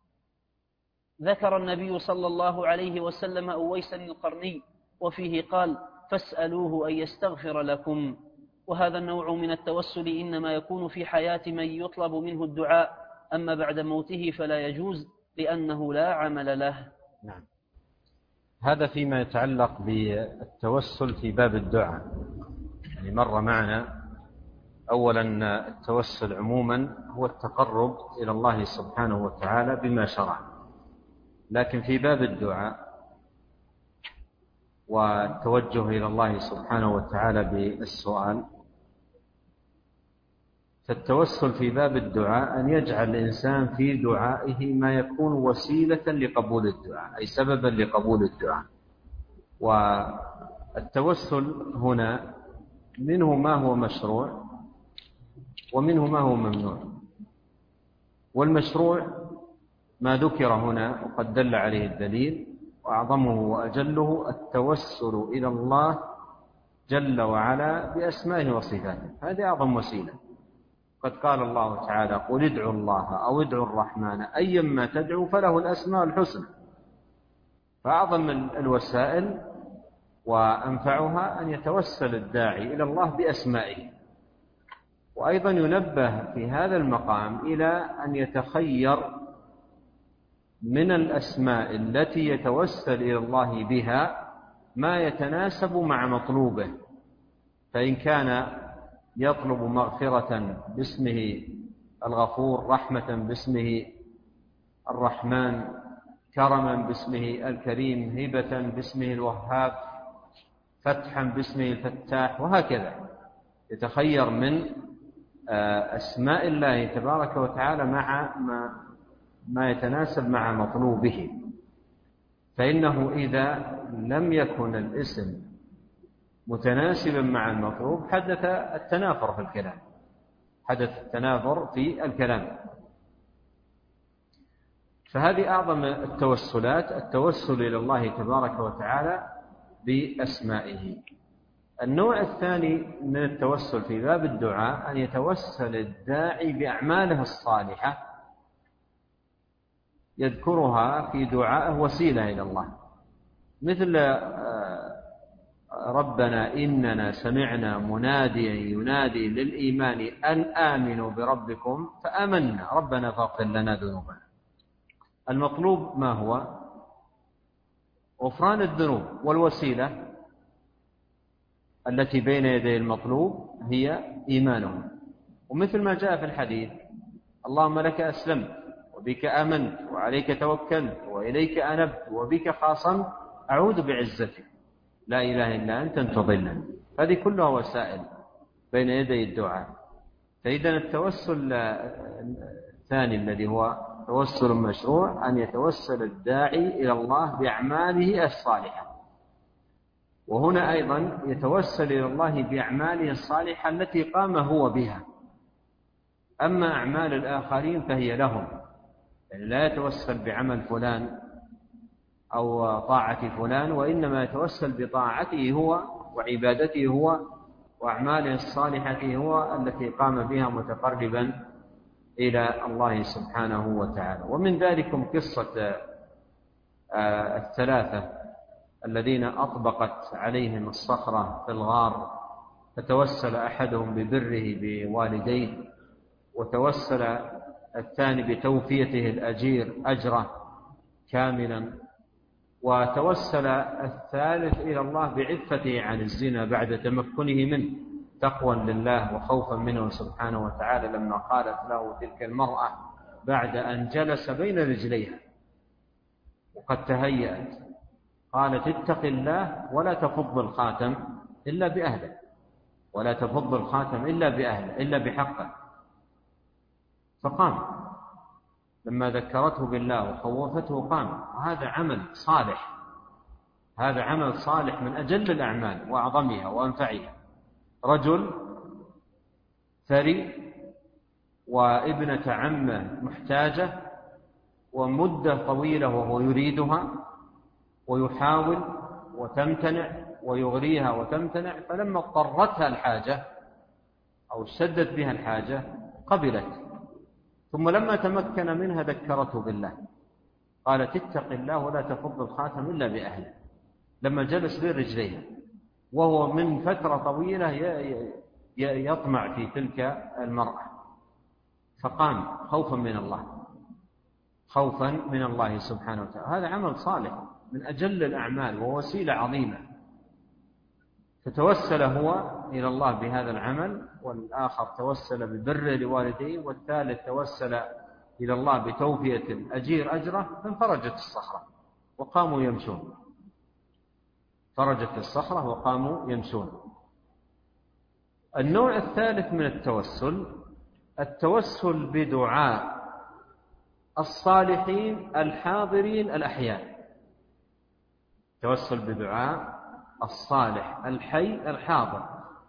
ذكر النبي صلى الله عليه وسلم أويسا القرني وفيه قال فاسألوه أن يستغفر لكم. وهذا النوع من التوسل إنما يكون في حياة من يطلب منه الدعاء، أما بعد موته فلا يجوز لأنه لا عمل له. نعم. هذا فيما يتعلق بالتوسل في باب الدعاء. يعني مر معنا أولا التوسل عموما هو التقرب إلى الله سبحانه وتعالى بما شرع، لكن في باب الدعاء والتوجه إلى الله سبحانه وتعالى بالسؤال. فالتوسل في باب الدعاء أن يجعل الإنسان في دعائه ما يكون وسيلة لقبول الدعاء، أي سببا لقبول الدعاء. والتوسل هنا منه ما هو مشروع ومنه ما هو ممنوع. والمشروع ما ذكر هنا وقد دل عليه الدليل، وأعظمه وأجله التوسل إلى الله جل وعلا بأسمائه وصفاته، هذه أعظم وسيلة. قد قال الله تعالى: قل ادعوا الله أو ادعوا الرحمن أيما تدعوا فله الأسماء الحسنى. فأعظم الوسائل وأنفعها أن يتوسل الداعي إلى الله بأسمائه. وأيضا ينبه في هذا المقام إلى أن يتخير من الأسماء التي يتوسل إلى الله بها ما يتناسب مع مطلوبه. فإن كان يطلب مغفرة باسمه الغفور، رحمة باسمه الرحمن، كرما باسمه الكريم، هبة باسمه الوهاب، فتحا باسمه الفتاح، وهكذا يتخير من أسماء الله تبارك وتعالى مع ما, ما يتناسب مع مطلوبه. فإنه إذا لم يكن الاسم متناسبا مع المطلوب حدث التنافر في الكلام حدث التنافر في الكلام فهذه أعظم التوسلات، التوسل إلى الله تبارك وتعالى بأسمائه. النوع الثاني من التوسل في باب الدعاء أن يتوسل الداعي بأعماله الصالحة يذكرها في دعائه وسيلة إلى الله، مثل ربنا إننا سمعنا مناديا ينادي للإيمان أن آمنوا بربكم فآمنا ربنا فاغفر لنا ذنوبنا. المطلوب ما هو؟ غفران الذنوب، والوسيلة التي بين يدي المطلوب هي إيمانهم. ومثل ما جاء في الحديث: اللهم لك أسلمت وبك آمنت وعليك توكلت وإليك أنبت وبك خاصمت أعوذ بعزتك لا إله إلا أنت أن تضلني. هذه كلها وسائل بين يدي الدعاء. فإذا التوسل الثاني الذي هو توسل مشروع أن يتوسل الداعي إلى الله بأعماله الصالحة. وهنا أيضا يتوسل إلى الله بأعماله الصالحة التي قام هو بها. أما أعمال الآخرين فهي لهم، يعني لا يتوسل بعمل فلان أو طاعة فلان، وإنما يتوسل بطاعته هو وعبادته هو وأعماله الصالحة هو التي قام بها متقربا إلى الله سبحانه وتعالى. ومن ذلكم قصة الثلاثة الذين أطبقت عليهم الصخرة في الغار، فتوسل أحدهم ببره بوالديه، وتوسل الثاني بتوفيته الأجير أجره كاملا، وتوسل الثالث إلى الله بعفته عن الزنا بعد تمكنه منه تقوى لله وخوفا منه سبحانه وتعالى، لما قالت له تلك المرأة بعد أن جلس بين رجليها وقد تهيأت، قالت: اتق الله ولا تفض الخاتم إلا بأهله ولا تفض الخاتم إلا بأهله إلا بحقه. فقام لما ذكرته بالله وخوفته، قام. وهذا عمل صالح، هذا عمل صالح من أجل الأعمال وأعظمها وأنفعها. رجل ثري وابنة عمه محتاجة، ومدة طويلة وهو يريدها ويحاول وتمتنع ويغريها وتمتنع، فلما اضطرتها الحاجة أو اشتدت بها الحاجة قبلت. ثم لما تمكن منها ذكرته بالله، قالت: اتق الله ولا تفض الخاتم إلا بأهله، لما جلس بين رجليها وهو من فترة طويلة يطمع في تلك المرأة، فقام خوفا من الله خوفا من الله سبحانه وتعالى. هذا عمل صالح من أجل الأعمال ووسيلة عظيمة. فتوسل هو إلى الله بهذا العمل، والآخر توسل ببره لوالديه، والثالث توسل إلى الله بتوفية الأجير أجره، فانفرجت الصخرة وقاموا يمشون. فرجت الصخرة وقاموا يمشون. النوع الثالث من التوسل التوسل بدعاء الصالحين الحاضرين الأحياء. التوسل بدعاء الصالح الحي الحاضر،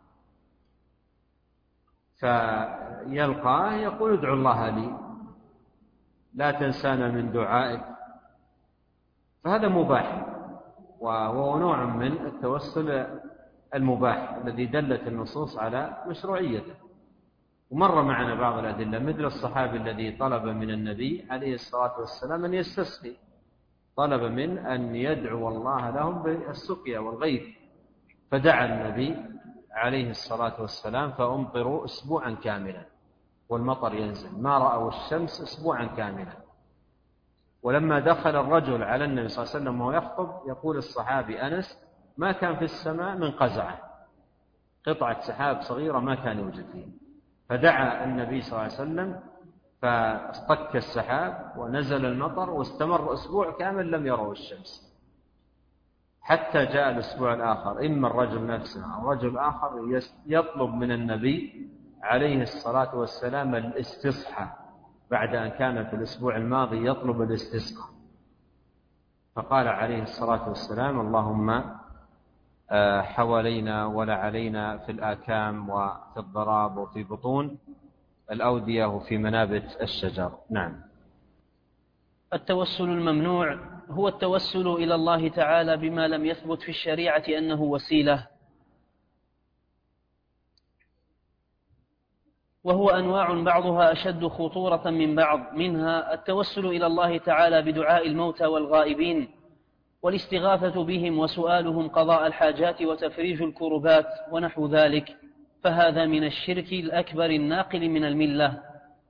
فيلقاه يقول ادعو الله لي لا تنسانا من دعائك، فهذا مباح، وهو نوع من التوسل المباح الذي دلت النصوص على مشروعيته. ومر معنا بعض الأدلة مثل الصحابي الذي طلب من النبي عليه الصلاة والسلام أن يستسقي، طلب من أن يدعو الله لهم بالسقيا والغيث، فدعا النبي عليه الصلاة والسلام فأمطروا أسبوعا كاملا والمطر ينزل، ما رأوا الشمس أسبوعا كاملا. ولما دخل الرجل على النبي صلى الله عليه وسلم وهو يخطب يقول الصحابي أنس ما كان في السماء من قزعة، قطعة سحاب صغيرة ما كان يوجد فيه، فدعا النبي صلى الله عليه وسلم فاصطك السحاب ونزل المطر واستمر أسبوع كامل لم يروا الشمس، حتى جاء الأسبوع الآخر إما الرجل نفسه أو رجل آخر يطلب من النبي عليه الصلاة والسلام الاستصحى بعد أن كان في الأسبوع الماضي يطلب الاستسقاء، فقال عليه الصلاة والسلام اللهم حوالينا ولا علينا في الآكام وفي الضراب وفي بطون الأودية وفي منابت الشجر. نعم. التوسل الممنوع هو التوسل إلى الله تعالى بما لم يثبت في الشريعة أنه وسيلة، وهو أنواع بعضها أشد خطورة من بعض، منها التوسل إلى الله تعالى بدعاء الموتى والغائبين والاستغاثة بهم وسؤالهم قضاء الحاجات وتفريج الكربات ونحو ذلك، فهذا من الشرك الأكبر الناقل من الملة.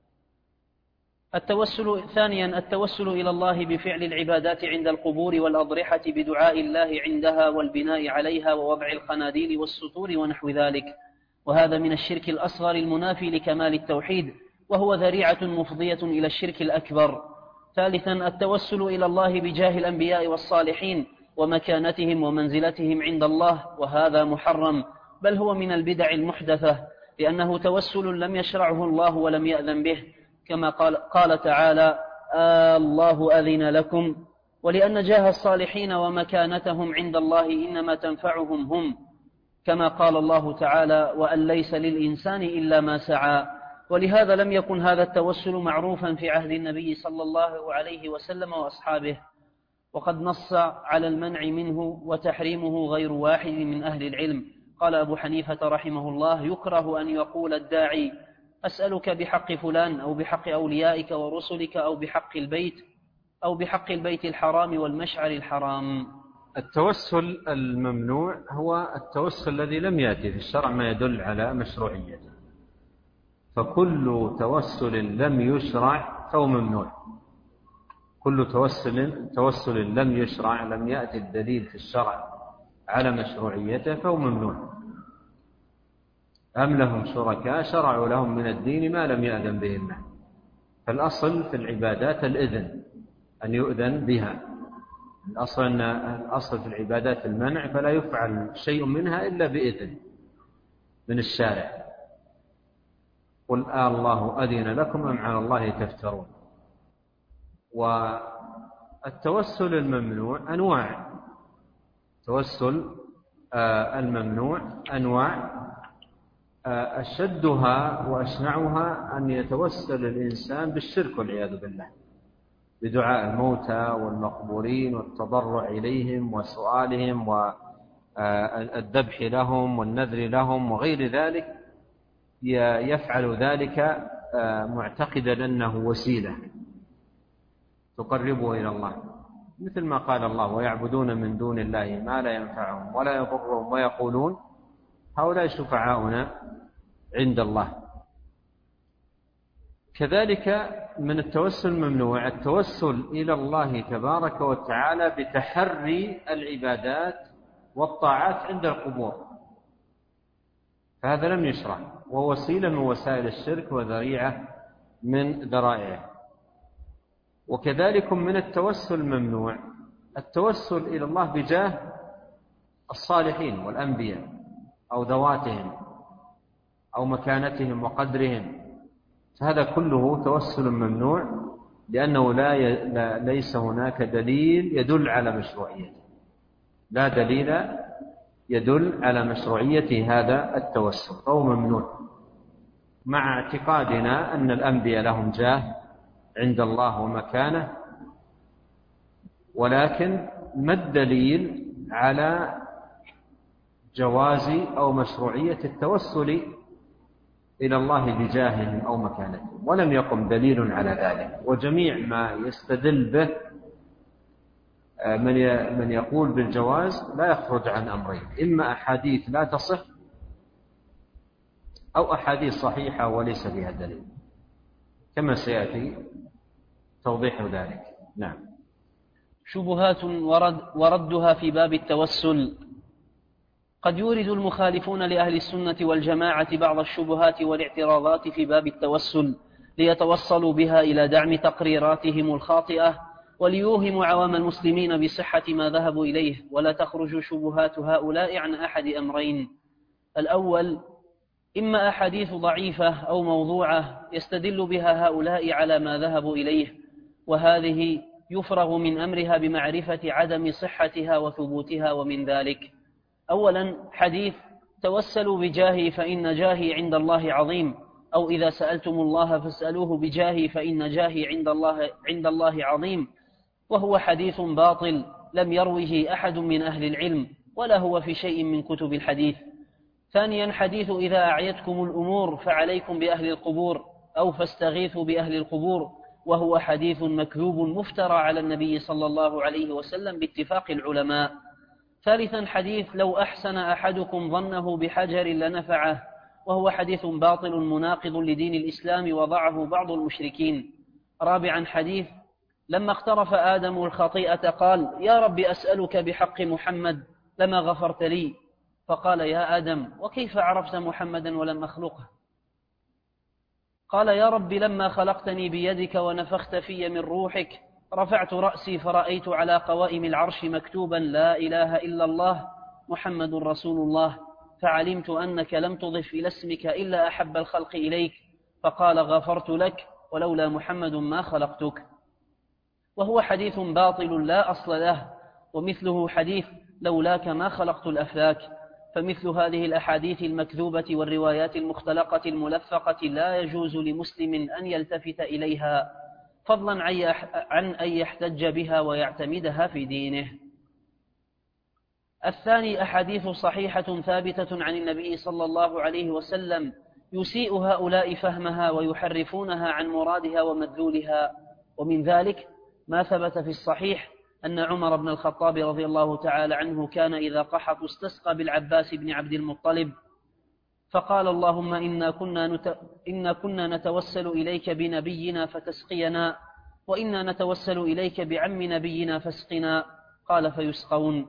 التوسل ثانيا التوسل إلى الله بفعل العبادات عند القبور والأضرحة بدعاء الله عندها والبناء عليها ووضع القناديل والسطور ونحو ذلك، وهذا من الشرك الأصغر المنافي لكمال التوحيد، وهو ذريعة مفضية إلى الشرك الأكبر. ثالثا التوسل إلى الله بجاه الأنبياء والصالحين ومكانتهم ومنزلتهم عند الله، وهذا محرم، بل هو من البدع المحدثة، لأنه توسل لم يشرعه الله ولم يأذن به، كما قال, قال تعالى آه الله أذن لكم، ولأن جاه الصالحين ومكانتهم عند الله إنما تنفعهم هم، كما قال الله تعالى وأن ليس للإنسان إلا ما سعى. ولهذا لم يكن هذا التوسل معروفا في عهد النبي صلى الله عليه وسلم وأصحابه، وقد نص على المنع منه وتحريمه غير واحد من أهل العلم. قال أبو حنيفة رحمه الله يكره أن يقول الداعي أسألك بحق فلان أو بحق أوليائك ورسلك أو بحق البيت أو بحق البيت الحرام والمشعر الحرام. التوسل الممنوع هو التوسل الذي لم يأتي في الشرع ما يدل على مشروعيته، فكل توسل لم يشرع فهو ممنوع. كل توسل توسل لم يشرع لم يأتي الدليل في الشرع على مشروعيته فهو ممنوع. أم لهم شركاء شرعوا لهم من الدين ما لم يأذن به الله، فالأصل في العبادات الإذن أن يؤذن بها، الأصل أن الأصل في العبادات المنع، فلا يفعل شيء منها إلا بإذن من الشارع. قل آه الله أذن لكم أم على الله تفترون. والتوسل الممنوع أنواع، التوسل الممنوع أنواع أشدها وأشنعها أن يتوسل الإنسان بالشرك والعياذ بالله، بدعاء الموتى والمقبورين والتضرع إليهم وسؤالهم والذبح لهم والنذر لهم وغير ذلك، يفعل ذلك معتقدا أنه وسيلة تقربه إلى الله، مثل ما قال الله ويعبدون من دون الله ما لا ينفعهم ولا يضرهم ويقولون هؤلاء شفعاؤنا عند الله. كذلك من التوسل الممنوع التوسل إلى الله تبارك وتعالى بتحري العبادات والطاعات عند القبور، فهذا لم يشرع وهو وسيلة من وسائل الشرك وذريعة من ذرائعه. وكذلك من التوسل الممنوع التوسل إلى الله بجاه الصالحين والأنبياء أو ذواتهم أو مكانتهم وقدرهم، فهذا كله توسل ممنوع، لأنه لا ي... لا ليس هناك دليل يدل على مشروعيته، لا دليل يدل على مشروعية هذا التوسل، فهو ممنوع، مع اعتقادنا أن الأنبياء لهم جاه عند الله ومكانه، ولكن ما الدليل على جواز أو مشروعية التوسل إلى الله بجاههم أو مكانتهم؟ ولم يقم دليل على ذلك. وجميع ما يستدل به من يقول بالجواز لا يخرج عن أمرين: إما أحاديث لا تصح، أو أحاديث صحيحة وليس فيها دليل، كما سيأتي توضيح ذلك. نعم. شبهات ورد وردها في باب التوسل. قد يورد المخالفون لأهل السنة والجماعة بعض الشبهات والاعتراضات في باب التوسل ليتوصلوا بها إلى دعم تقريراتهم الخاطئة وليوهموا عوام المسلمين بصحة ما ذهبوا إليه، ولا تخرج شبهات هؤلاء عن أحد أمرين: الأول، إما أحاديث ضعيفة أو موضوعة يستدل بها هؤلاء على ما ذهبوا إليه، وهذه يفرغ من أمرها بمعرفة عدم صحتها وثبوتها. ومن ذلك: أولا، حديث توسلوا بجاهي فإن جاهي عند الله عظيم، أو إذا سألتم الله فاسألوه بجاهي فإن جاهي عند الله, عند الله عظيم، وهو حديث باطل لم يروه أحد من أهل العلم ولا هو في شيء من كتب الحديث. ثانيا، حديث إذا أعيتكم الأمور فعليكم بأهل القبور أو فاستغيثوا بأهل القبور، وهو حديث مكذوب مفترى على النبي صلى الله عليه وسلم باتفاق العلماء. ثالثا، حديث لو أحسن أحدكم ظنه بحجر لنفعه، وهو حديث باطل مناقض لدين الإسلام وضعه بعض المشركين. رابعا، حديث لما اقترف آدم الخطيئة قال: يا رب أسألك بحق محمد لما غفرت لي، فقال: يا آدم وكيف عرفت محمدا ولم أخلقه؟ قال: يا رب لما خلقتني بيدك ونفخت في من روحك رفعت رأسي فرأيت على قوائم العرش مكتوبا لا إله إلا الله محمد رسول الله، فعلمت أنك لم تضف إلى اسمك إلا أحب الخلق إليك، فقال: غفرت لك ولولا محمد ما خلقتك. وهو حديث باطل لا أصل له، ومثله حديث لولاك ما خلقت الأفلاك. فمثل هذه الأحاديث المكذوبة والروايات المختلقة الملفقة لا يجوز لمسلم أن يلتفت إليها، فضلا عن أن يحتج بها ويعتمدها في دينه. الثاني، أحاديث صحيحة ثابتة عن النبي صلى الله عليه وسلم يسيء هؤلاء فهمها ويحرفونها عن مرادها ومدلولها. ومن ذلك ما ثبت في الصحيح أن عمر بن الخطاب رضي الله تعالى عنه كان إذا قحط استسقى بالعباس بن عبد المطلب فقال: اللهم إنا كنا, نت... إنا كنا نتوسل إليك بنبينا فتسقينا، وإنا نتوسل إليك بعم نبينا فاسقنا. قال: فيسقون.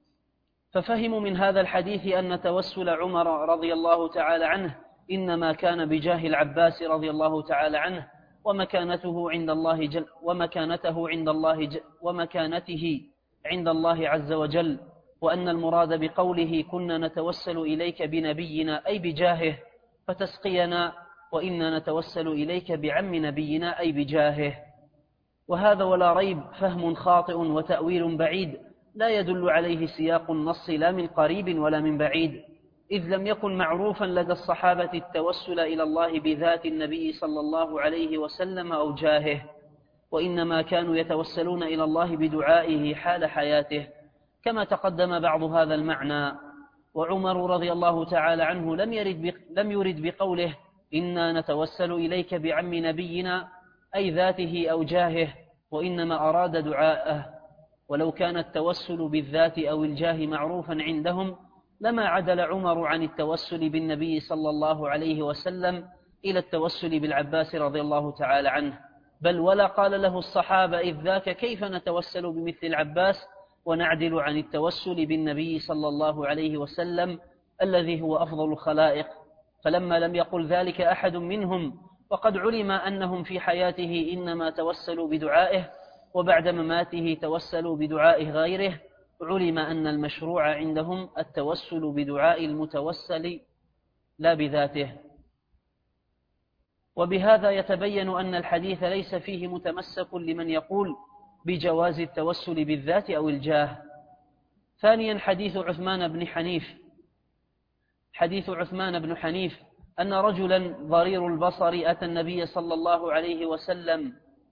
ففهموا من هذا الحديث أن توسل عمر رضي الله تعالى عنه إنما كان بجاه العباس رضي الله تعالى عنه، ومكانته عند الله جل ومكانته عند الله جل ومكانته عند الله عز وجل، وأن المراد بقوله كنا نتوسل إليك بنبينا أي بجاهه فتسقينا، وإنا نتوسل إليك بعم نبينا أي بجاهه. وهذا ولا ريب فهم خاطئ وتأويل بعيد لا يدل عليه سياق النص لا من قريب ولا من بعيد، إذ لم يكن معروفا لدى الصحابة التوسل إلى الله بذات النبي صلى الله عليه وسلم أو جاهه، وإنما كانوا يتوسلون إلى الله بدعائه حال حياته، كما تقدم بعض هذا المعنى. وعمر رضي الله تعالى عنه لم يرد لم يرد بقوله إنا نتوسل إليك بعم نبينا أي ذاته أو جاهه، وإنما أراد دعاءه. ولو كان التوسل بالذات أو الجاه معروفا عندهم لما عدل عمر عن التوسل بالنبي صلى الله عليه وسلم إلى التوسل بالعباس رضي الله تعالى عنه، بل ولا قال له الصحابة إذ ذاك كيف نتوسل بمثل العباس ونعدل عن التوسل بالنبي صلى الله عليه وسلم الذي هو أفضل الخلائق. فلما لم يقل ذلك أحد منهم وقد علم أنهم في حياته إنما توسلوا بدعائه وبعد مماته توسلوا بدعاء غيره، علم أن المشروع عندهم التوسل بدعاء المتوسل لا بذاته. وبهذا يتبين أن الحديث ليس فيه متمسك لمن يقول بجواز التوسل بالذات أو الجاه. ثانيا حديث عثمان بن حنيف حديث عثمان بن حنيف أن رجلا ضرير البصر أتى النبي صلى الله عليه وسلم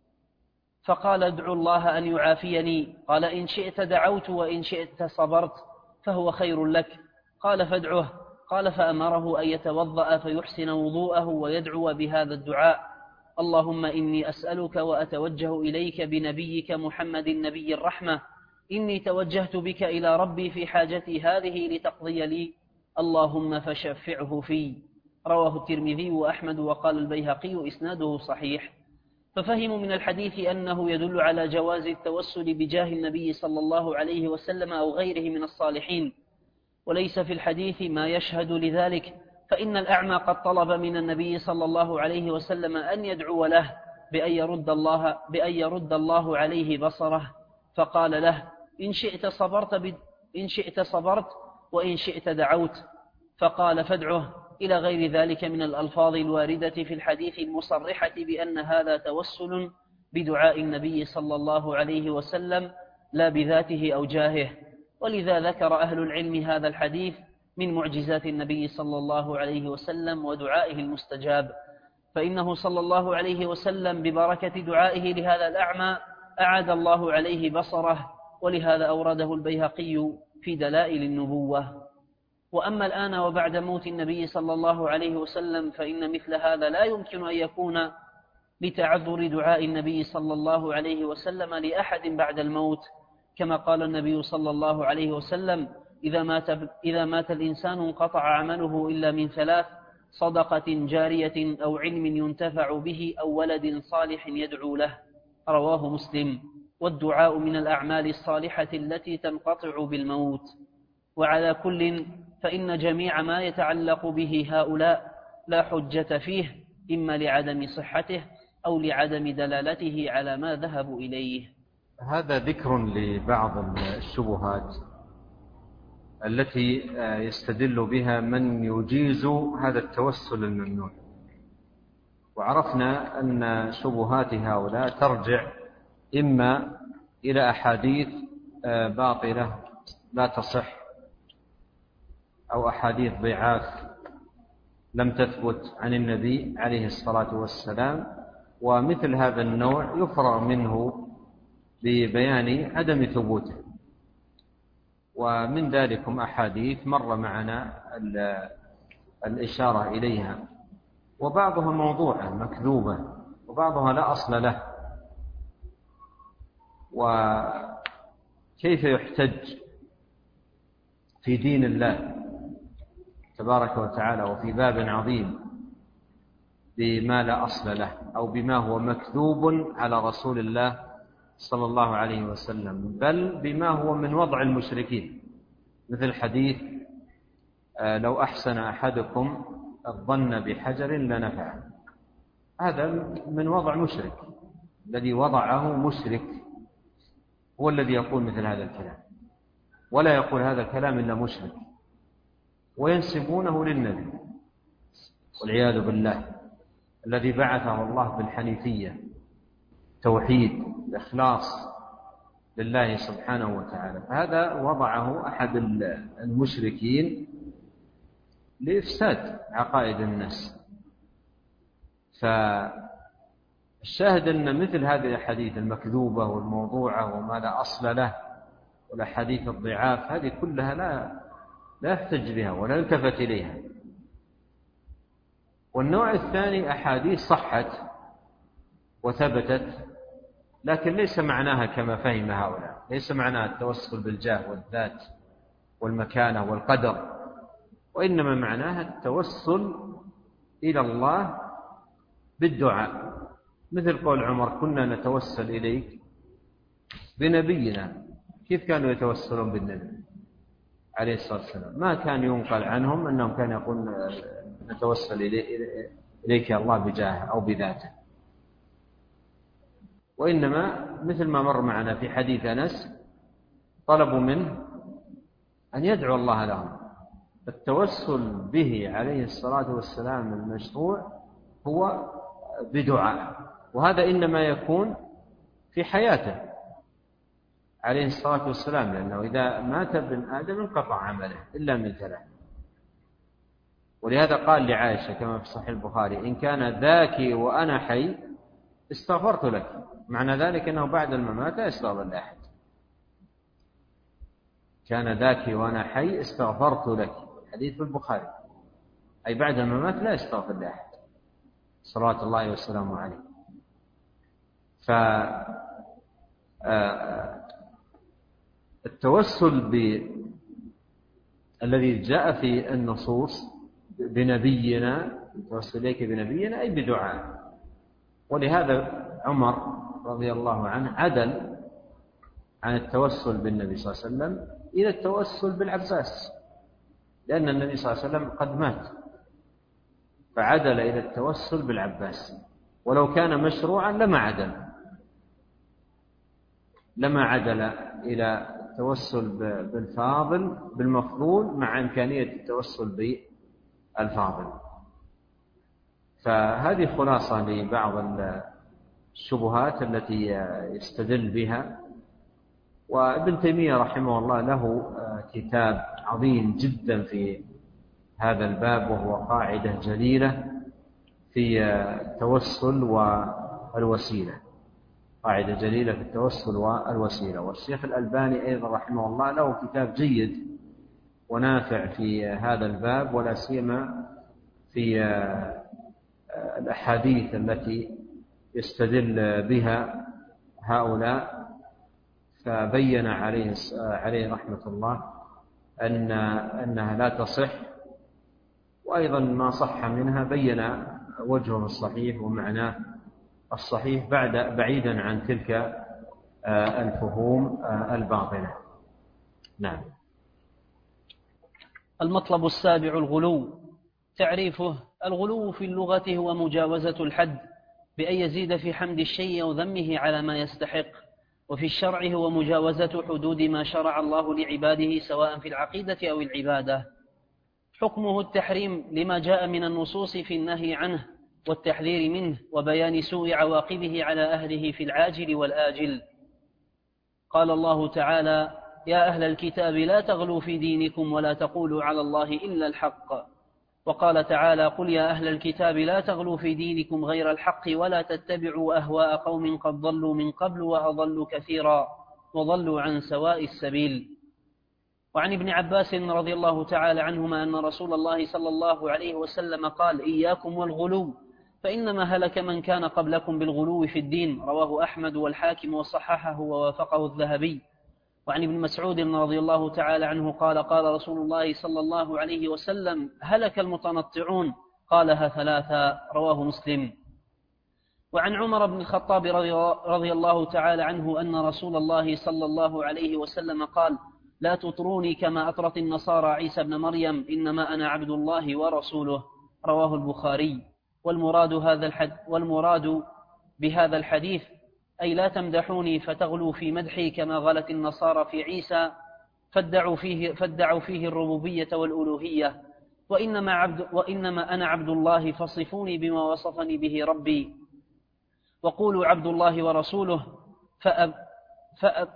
فقال ادعو الله أن يعافيني. قال إن شئت دعوت وإن شئت صبرت فهو خير لك. قال فادعه. قال فأمره أن يتوضأ فيحسن وضوءه ويدعو بهذا الدعاء: اللهم إني أسألك وأتوجه إليك بنبيك محمد نبي الرحمة، إني توجهت بك إلى ربي في حاجتي هذه لتقضي لي، اللهم فشفعه في. رواه الترمذي وأحمد وقال البيهقي إسناده صحيح. ففهموا من الحديث أنه يدل على جواز التوسل بجاه النبي صلى الله عليه وسلم أو غيره من الصالحين، وليس في الحديث ما يشهد لذلك، فإن الأعمى قد طلب من النبي صلى الله عليه وسلم أن يدعو له بأن يرد الله, بأن يرد الله عليه بصره، فقال له إن شئت صبرت, إن شئت صبرت وإن شئت دعوت، فقال فادعه، إلى غير ذلك من الألفاظ الواردة في الحديث المصرحة بأن هذا توسل بدعاء النبي صلى الله عليه وسلم لا بذاته أو جاهه. ولذا ذكر أهل العلم هذا الحديث من معجزات النبي صلى الله عليه وسلم ودعائه المستجاب، فإنه صلى الله عليه وسلم ببركة دعائه لهذا الأعمى أعاد الله عليه بصره، ولهذا أورده البيهقي في دلائل النبوة. وأما الآن وبعد موت النبي صلى الله عليه وسلم فإن مثل هذا لا يمكن أن يكون لتعذر دعاء النبي صلى الله عليه وسلم لأحد بعد الموت، كما قال النبي صلى الله عليه وسلم إذا مات, إذا مات الإنسان انقطع عمله إلا من ثلاث: صدقة جارية أو علم ينتفع به أو ولد صالح يدعو له. رواه مسلم. والدعاء من الأعمال الصالحة التي تنقطع بالموت. وعلى كل فإن جميع ما يتعلق به هؤلاء لا حجة فيه، إما لعدم صحته أو لعدم دلالته على ما ذهبوا إليه. هذا ذكر لبعض الشبهات التي يستدل بها من يجيز هذا التوسل الممنوع. وعرفنا أن شبهات هؤلاء ترجع إما إلى أحاديث باطلة لا تصح، أو أحاديث ضعاف لم تثبت عن النبي عليه الصلاة والسلام، ومثل هذا النوع يفرغ منه ببيان عدم ثبوته. ومن ذلكم أحاديث مر معنا الإشارة إليها، وبعضها موضوعة مكذوبة وبعضها لا أصل له. وكيف يحتج في دين الله تبارك وتعالى وفي باب عظيم بما لا أصل له أو بما هو مكذوب على رسول الله صلى الله عليه وسلم، بل بما هو من وضع المشركين، مثل حديث لو أحسن أحدكم الظن بحجر لنفعه. هذا من وضع مشرك، الذي وضعه مشرك هو الذي يقول مثل هذا الكلام، ولا يقول هذا الكلام إلا مشرك، وينسبونه للنبي والعياذ بالله، الذي بعثه الله بالحنيفية، توحيد، الإخلاص لله سبحانه وتعالى. هذا وضعه أحد المشركين لإفساد عقائد الناس. فالشاهد أن مثل هذه الحديث المكذوبة والموضوعة وما لا أصل له والأحاديث الضعاف هذه كلها لا لا يحتج بها ولا يلتفت إليها. والنوع الثاني أحاديث صحت وثبتت، لكن ليس معناها كما فهم هؤلاء، ليس معناها التوسل بالجاه والذات والمكانة والقدر، وإنما معناها التوسل إلى الله بالدعاء، مثل قول عمر كنا نتوسل إليك بنبينا. كيف كانوا يتوسلون بالنبي عليه الصلاة والسلام؟ ما كان ينقل عنهم أنهم كانوا يقولون نتوسل إليك يا الله بجاهه أو بذاته، وإنما مثل ما مر معنا في حديث أنس طلبوا منه أن يدعو الله لهم. التوسل به عليه الصلاة والسلام المشروع هو بدعاء، وهذا إنما يكون في حياته عليه الصلاة والسلام، لأنه إذا مات ابن آدم انقطع عمله إلا من ثلاث. ولهذا قال لعائشة كما في صحيح البخاري: إن كان ذاك وأنا حي استغفرت لك. معنى ذلك أنه بعد الممات لا يستغفر لأحد. كان ذاك وأنا حي استغفرت لك، حديث في البخاري، أي بعد الممات لا يستغفر لأحد صلوات الله وسلامه عليه. فالتوسل ب... الذي جاء في النصوص بنبينا، التوسل إليك بنبينا أي بدعاء. ولهذا عمر رضي الله عنه عدل عن التوسل بالنبي صلى الله عليه وسلم إلى التوسل بالعباس، لأن النبي صلى الله عليه وسلم قد مات، فعدل إلى التوسل بالعباس. ولو كان مشروعا لما عدل لما عدل إلى التوسل بالفاضل بالمفضول مع إمكانية التوسل بالفاضل. فهذه خلاصة لبعض الشبهات التي يستدل بها. وابن تيمية رحمه الله له كتاب عظيم جدا في هذا الباب، وهو قاعدة جليلة في التوسل والوسيلة، قاعدة جليلة في التوسل والوسيلة. والشيخ الألباني أيضا رحمه الله له كتاب جيد ونافع في هذا الباب، ولا سيما في الأحاديث التي يستدل بها هؤلاء. فبين عليه عليه رحمة الله أن أنها لا تصح، وأيضا ما صح منها بين وجهه الصحيح ومعناه الصحيح بعد بعيدا عن تلك الفهوم الباطلة. نعم. المطلب السابع الغلو. تعريفه: الغلو في اللغة هو مجاوزة الحد بأن يزيد في حمد الشيء أو ذمه على ما يستحق، وفي الشرع هو مجاوزة حدود ما شرع الله لعباده سواء في العقيدة أو العبادة. حكمه التحريم لما جاء من النصوص في النهي عنه والتحذير منه وبيان سوء عواقبه على أهله في العاجل والآجل. قال الله تعالى: يا أهل الكتاب لا تغلوا في دينكم ولا تقولوا على الله إلا الحق. وقال تعالى: قل يا أهل الكتاب لا تغلوا في دينكم غير الحق ولا تتبعوا أهواء قوم قد ضلوا من قبل وأضلوا كثيرا وضلوا عن سواء السبيل. وعن ابن عباس رضي الله تعالى عنهما أن رسول الله صلى الله عليه وسلم قال: إياكم والغلو فإنما هلك من كان قبلكم بالغلو في الدين. رواه أحمد والحاكم وصححه ووافقه الذهبي. وعن ابن مسعود رضي الله تعالى عنه قال: قال رسول الله صلى الله عليه وسلم: هلك المتنطعون. قالها ثلاثا. رواه مسلم. وعن عمر بن الخطاب رضي الله تعالى عنه أن رسول الله صلى الله عليه وسلم قال: لا تطروني كما أطرت النصارى عيسى بن مريم، إنما أنا عبد الله ورسوله. رواه البخاري. والمراد, هذا الحد والمراد بهذا الحديث أي لا تمدحوني فتغلوا في مدحي كما غلت النصارى في عيسى فادعوا فيه, فادعوا فيه الربوبية والألوهية. وإنما, عبد وإنما أنا عبد الله فصفوني بما وصفني به ربي. وقولوا عبد الله ورسوله فأب فأب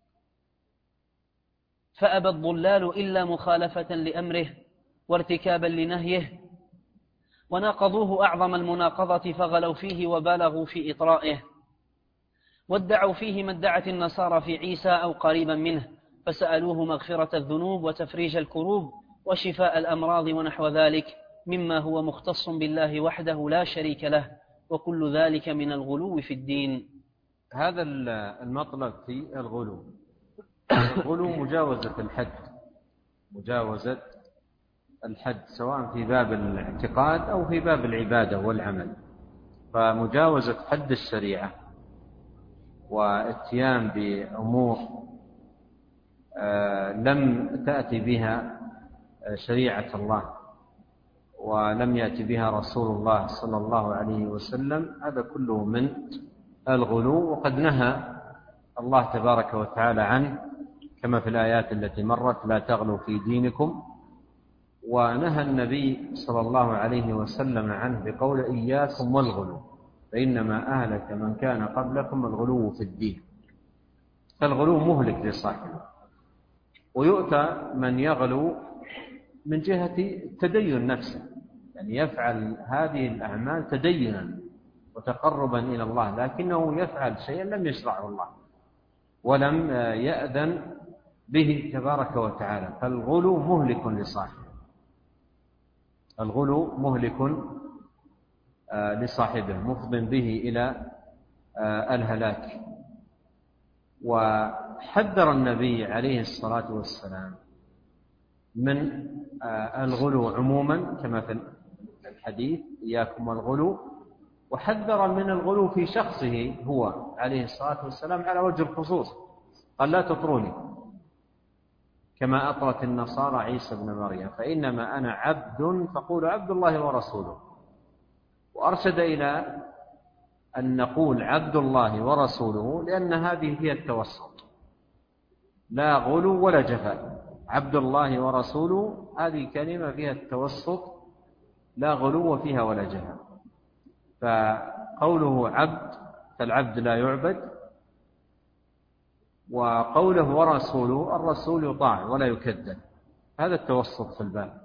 فأبى الضلال إلا مخالفة لأمره وارتكابا لنهيه، وناقضوه أعظم المناقضة فغلوا فيه وبالغوا في إطرائه. وادعوا فيه ما ادعت النصارى في عيسى أو قريبا منه، فسألوه مغفرة الذنوب وتفريج الكروب وشفاء الأمراض ونحو ذلك مما هو مختص بالله وحده لا شريك له، وكل ذلك من الغلو في الدين. هذا المطلب في الغلو. الغلو مجاوزة الحد، مجاوزة الحد سواء في باب الاعتقاد أو في باب العبادة والعمل. فمجاوزة حد الشريعة واتيان بأمور لم تأتي بها شريعة الله ولم يأتي بها رسول الله صلى الله عليه وسلم، هذا كله من الغلو، وقد نهى الله تبارك وتعالى عنه كما في الآيات التي مرت: لا تغلوا في دينكم. ونهى النبي صلى الله عليه وسلم عنه بقول: إياكم والغلو فإنما أهلك من كان قبلكم الغلو في الدين. فالغلو مهلك لصاحبه. ويؤتى من يغلو من جهة تدين نفسه، يعني يفعل هذه الأعمال تدينا وتقربا إلى الله، لكنه يفعل شيئا لم يشرعه الله ولم يأذن به تبارك وتعالى. فالغلو مهلك لصاحبه، الغلو مهلك لصاحبه مفض به إلى الهلاك. وحذر النبي عليه الصلاة والسلام من الغلو عموما كما في الحديث: إياكم والغلو. وحذر من الغلو في شخصه هو عليه الصلاة والسلام على وجه الخصوص، قال: لا تطروني كما أطرت النصارى عيسى ابن مريم، فإنما أنا عبد فقولوا عبد الله ورسوله. وأرشد إلى أن نقول عبد الله ورسوله لأن هذه هي التوسط، لا غلو ولا جفاء. عبد الله ورسوله هذه كلمة فيها التوسط، لا غلو فيها ولا جفاء. فقوله عبد فالعبد لا يعبد، وقوله ورسوله الرسول يطاع ولا يكذب. هذا التوسط في الباب.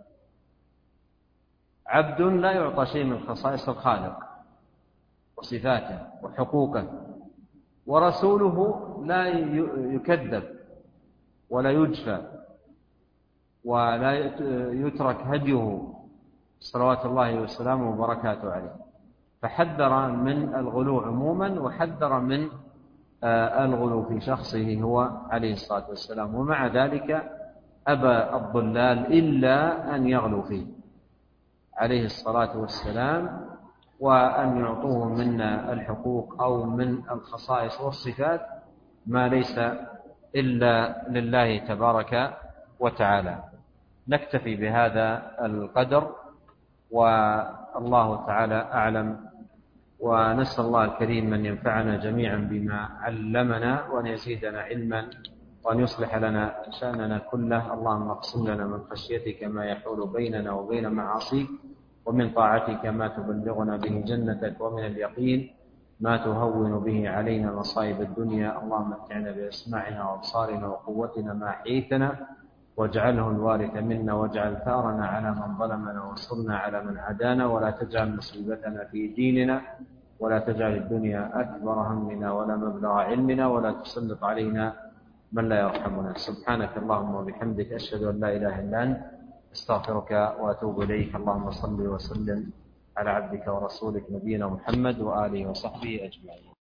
عبد لا يعطى شيء من خصائص الخالق وصفاته وحقوقه، ورسوله لا يكذب ولا يجفى ولا يترك هديه صلوات الله وسلامه وبركاته عليه. فحذر من الغلو عموما وحذر من الغلو في شخصه هو عليه الصلاة والسلام. ومع ذلك أبى الضلال إلا أن يغلو فيه عليه الصلاة والسلام، وأن يعطوه منا الحقوق أو من الخصائص والصفات ما ليس إلا لله تبارك وتعالى. نكتفي بهذا القدر، والله تعالى أعلم. ونسأل الله الكريم أن ينفعنا جميعا بما علمنا، وأن يزيدنا علما، وأن يصلح لنا شأننا كله. اللهم اقسم لنا من خشيتك ما يحول بيننا وبين معاصيك، ومن طاعتك ما تبلغنا به جنتك، ومن اليقين ما تهون به علينا مصائب الدنيا. اللهم متعنا بأسماعنا وأبصارنا وقوتنا ما أحييتنا، واجعله الوارث منا، واجعل ثارنا على من ظلمنا، وانصرنا على من عادانا، ولا تجعل مصيبتنا في ديننا، ولا تجعل الدنيا أكبر همنا ولا مبلغ علمنا، ولا تسلط علينا من لا يرحمنا. سبحانك اللهم وبحمدك، أشهد أن لا إله إلا أنت، استغفرك وأتوب إليك. اللهم صل وسلم على عبدك ورسولك نبينا محمد وآله وصحبه أجمعين.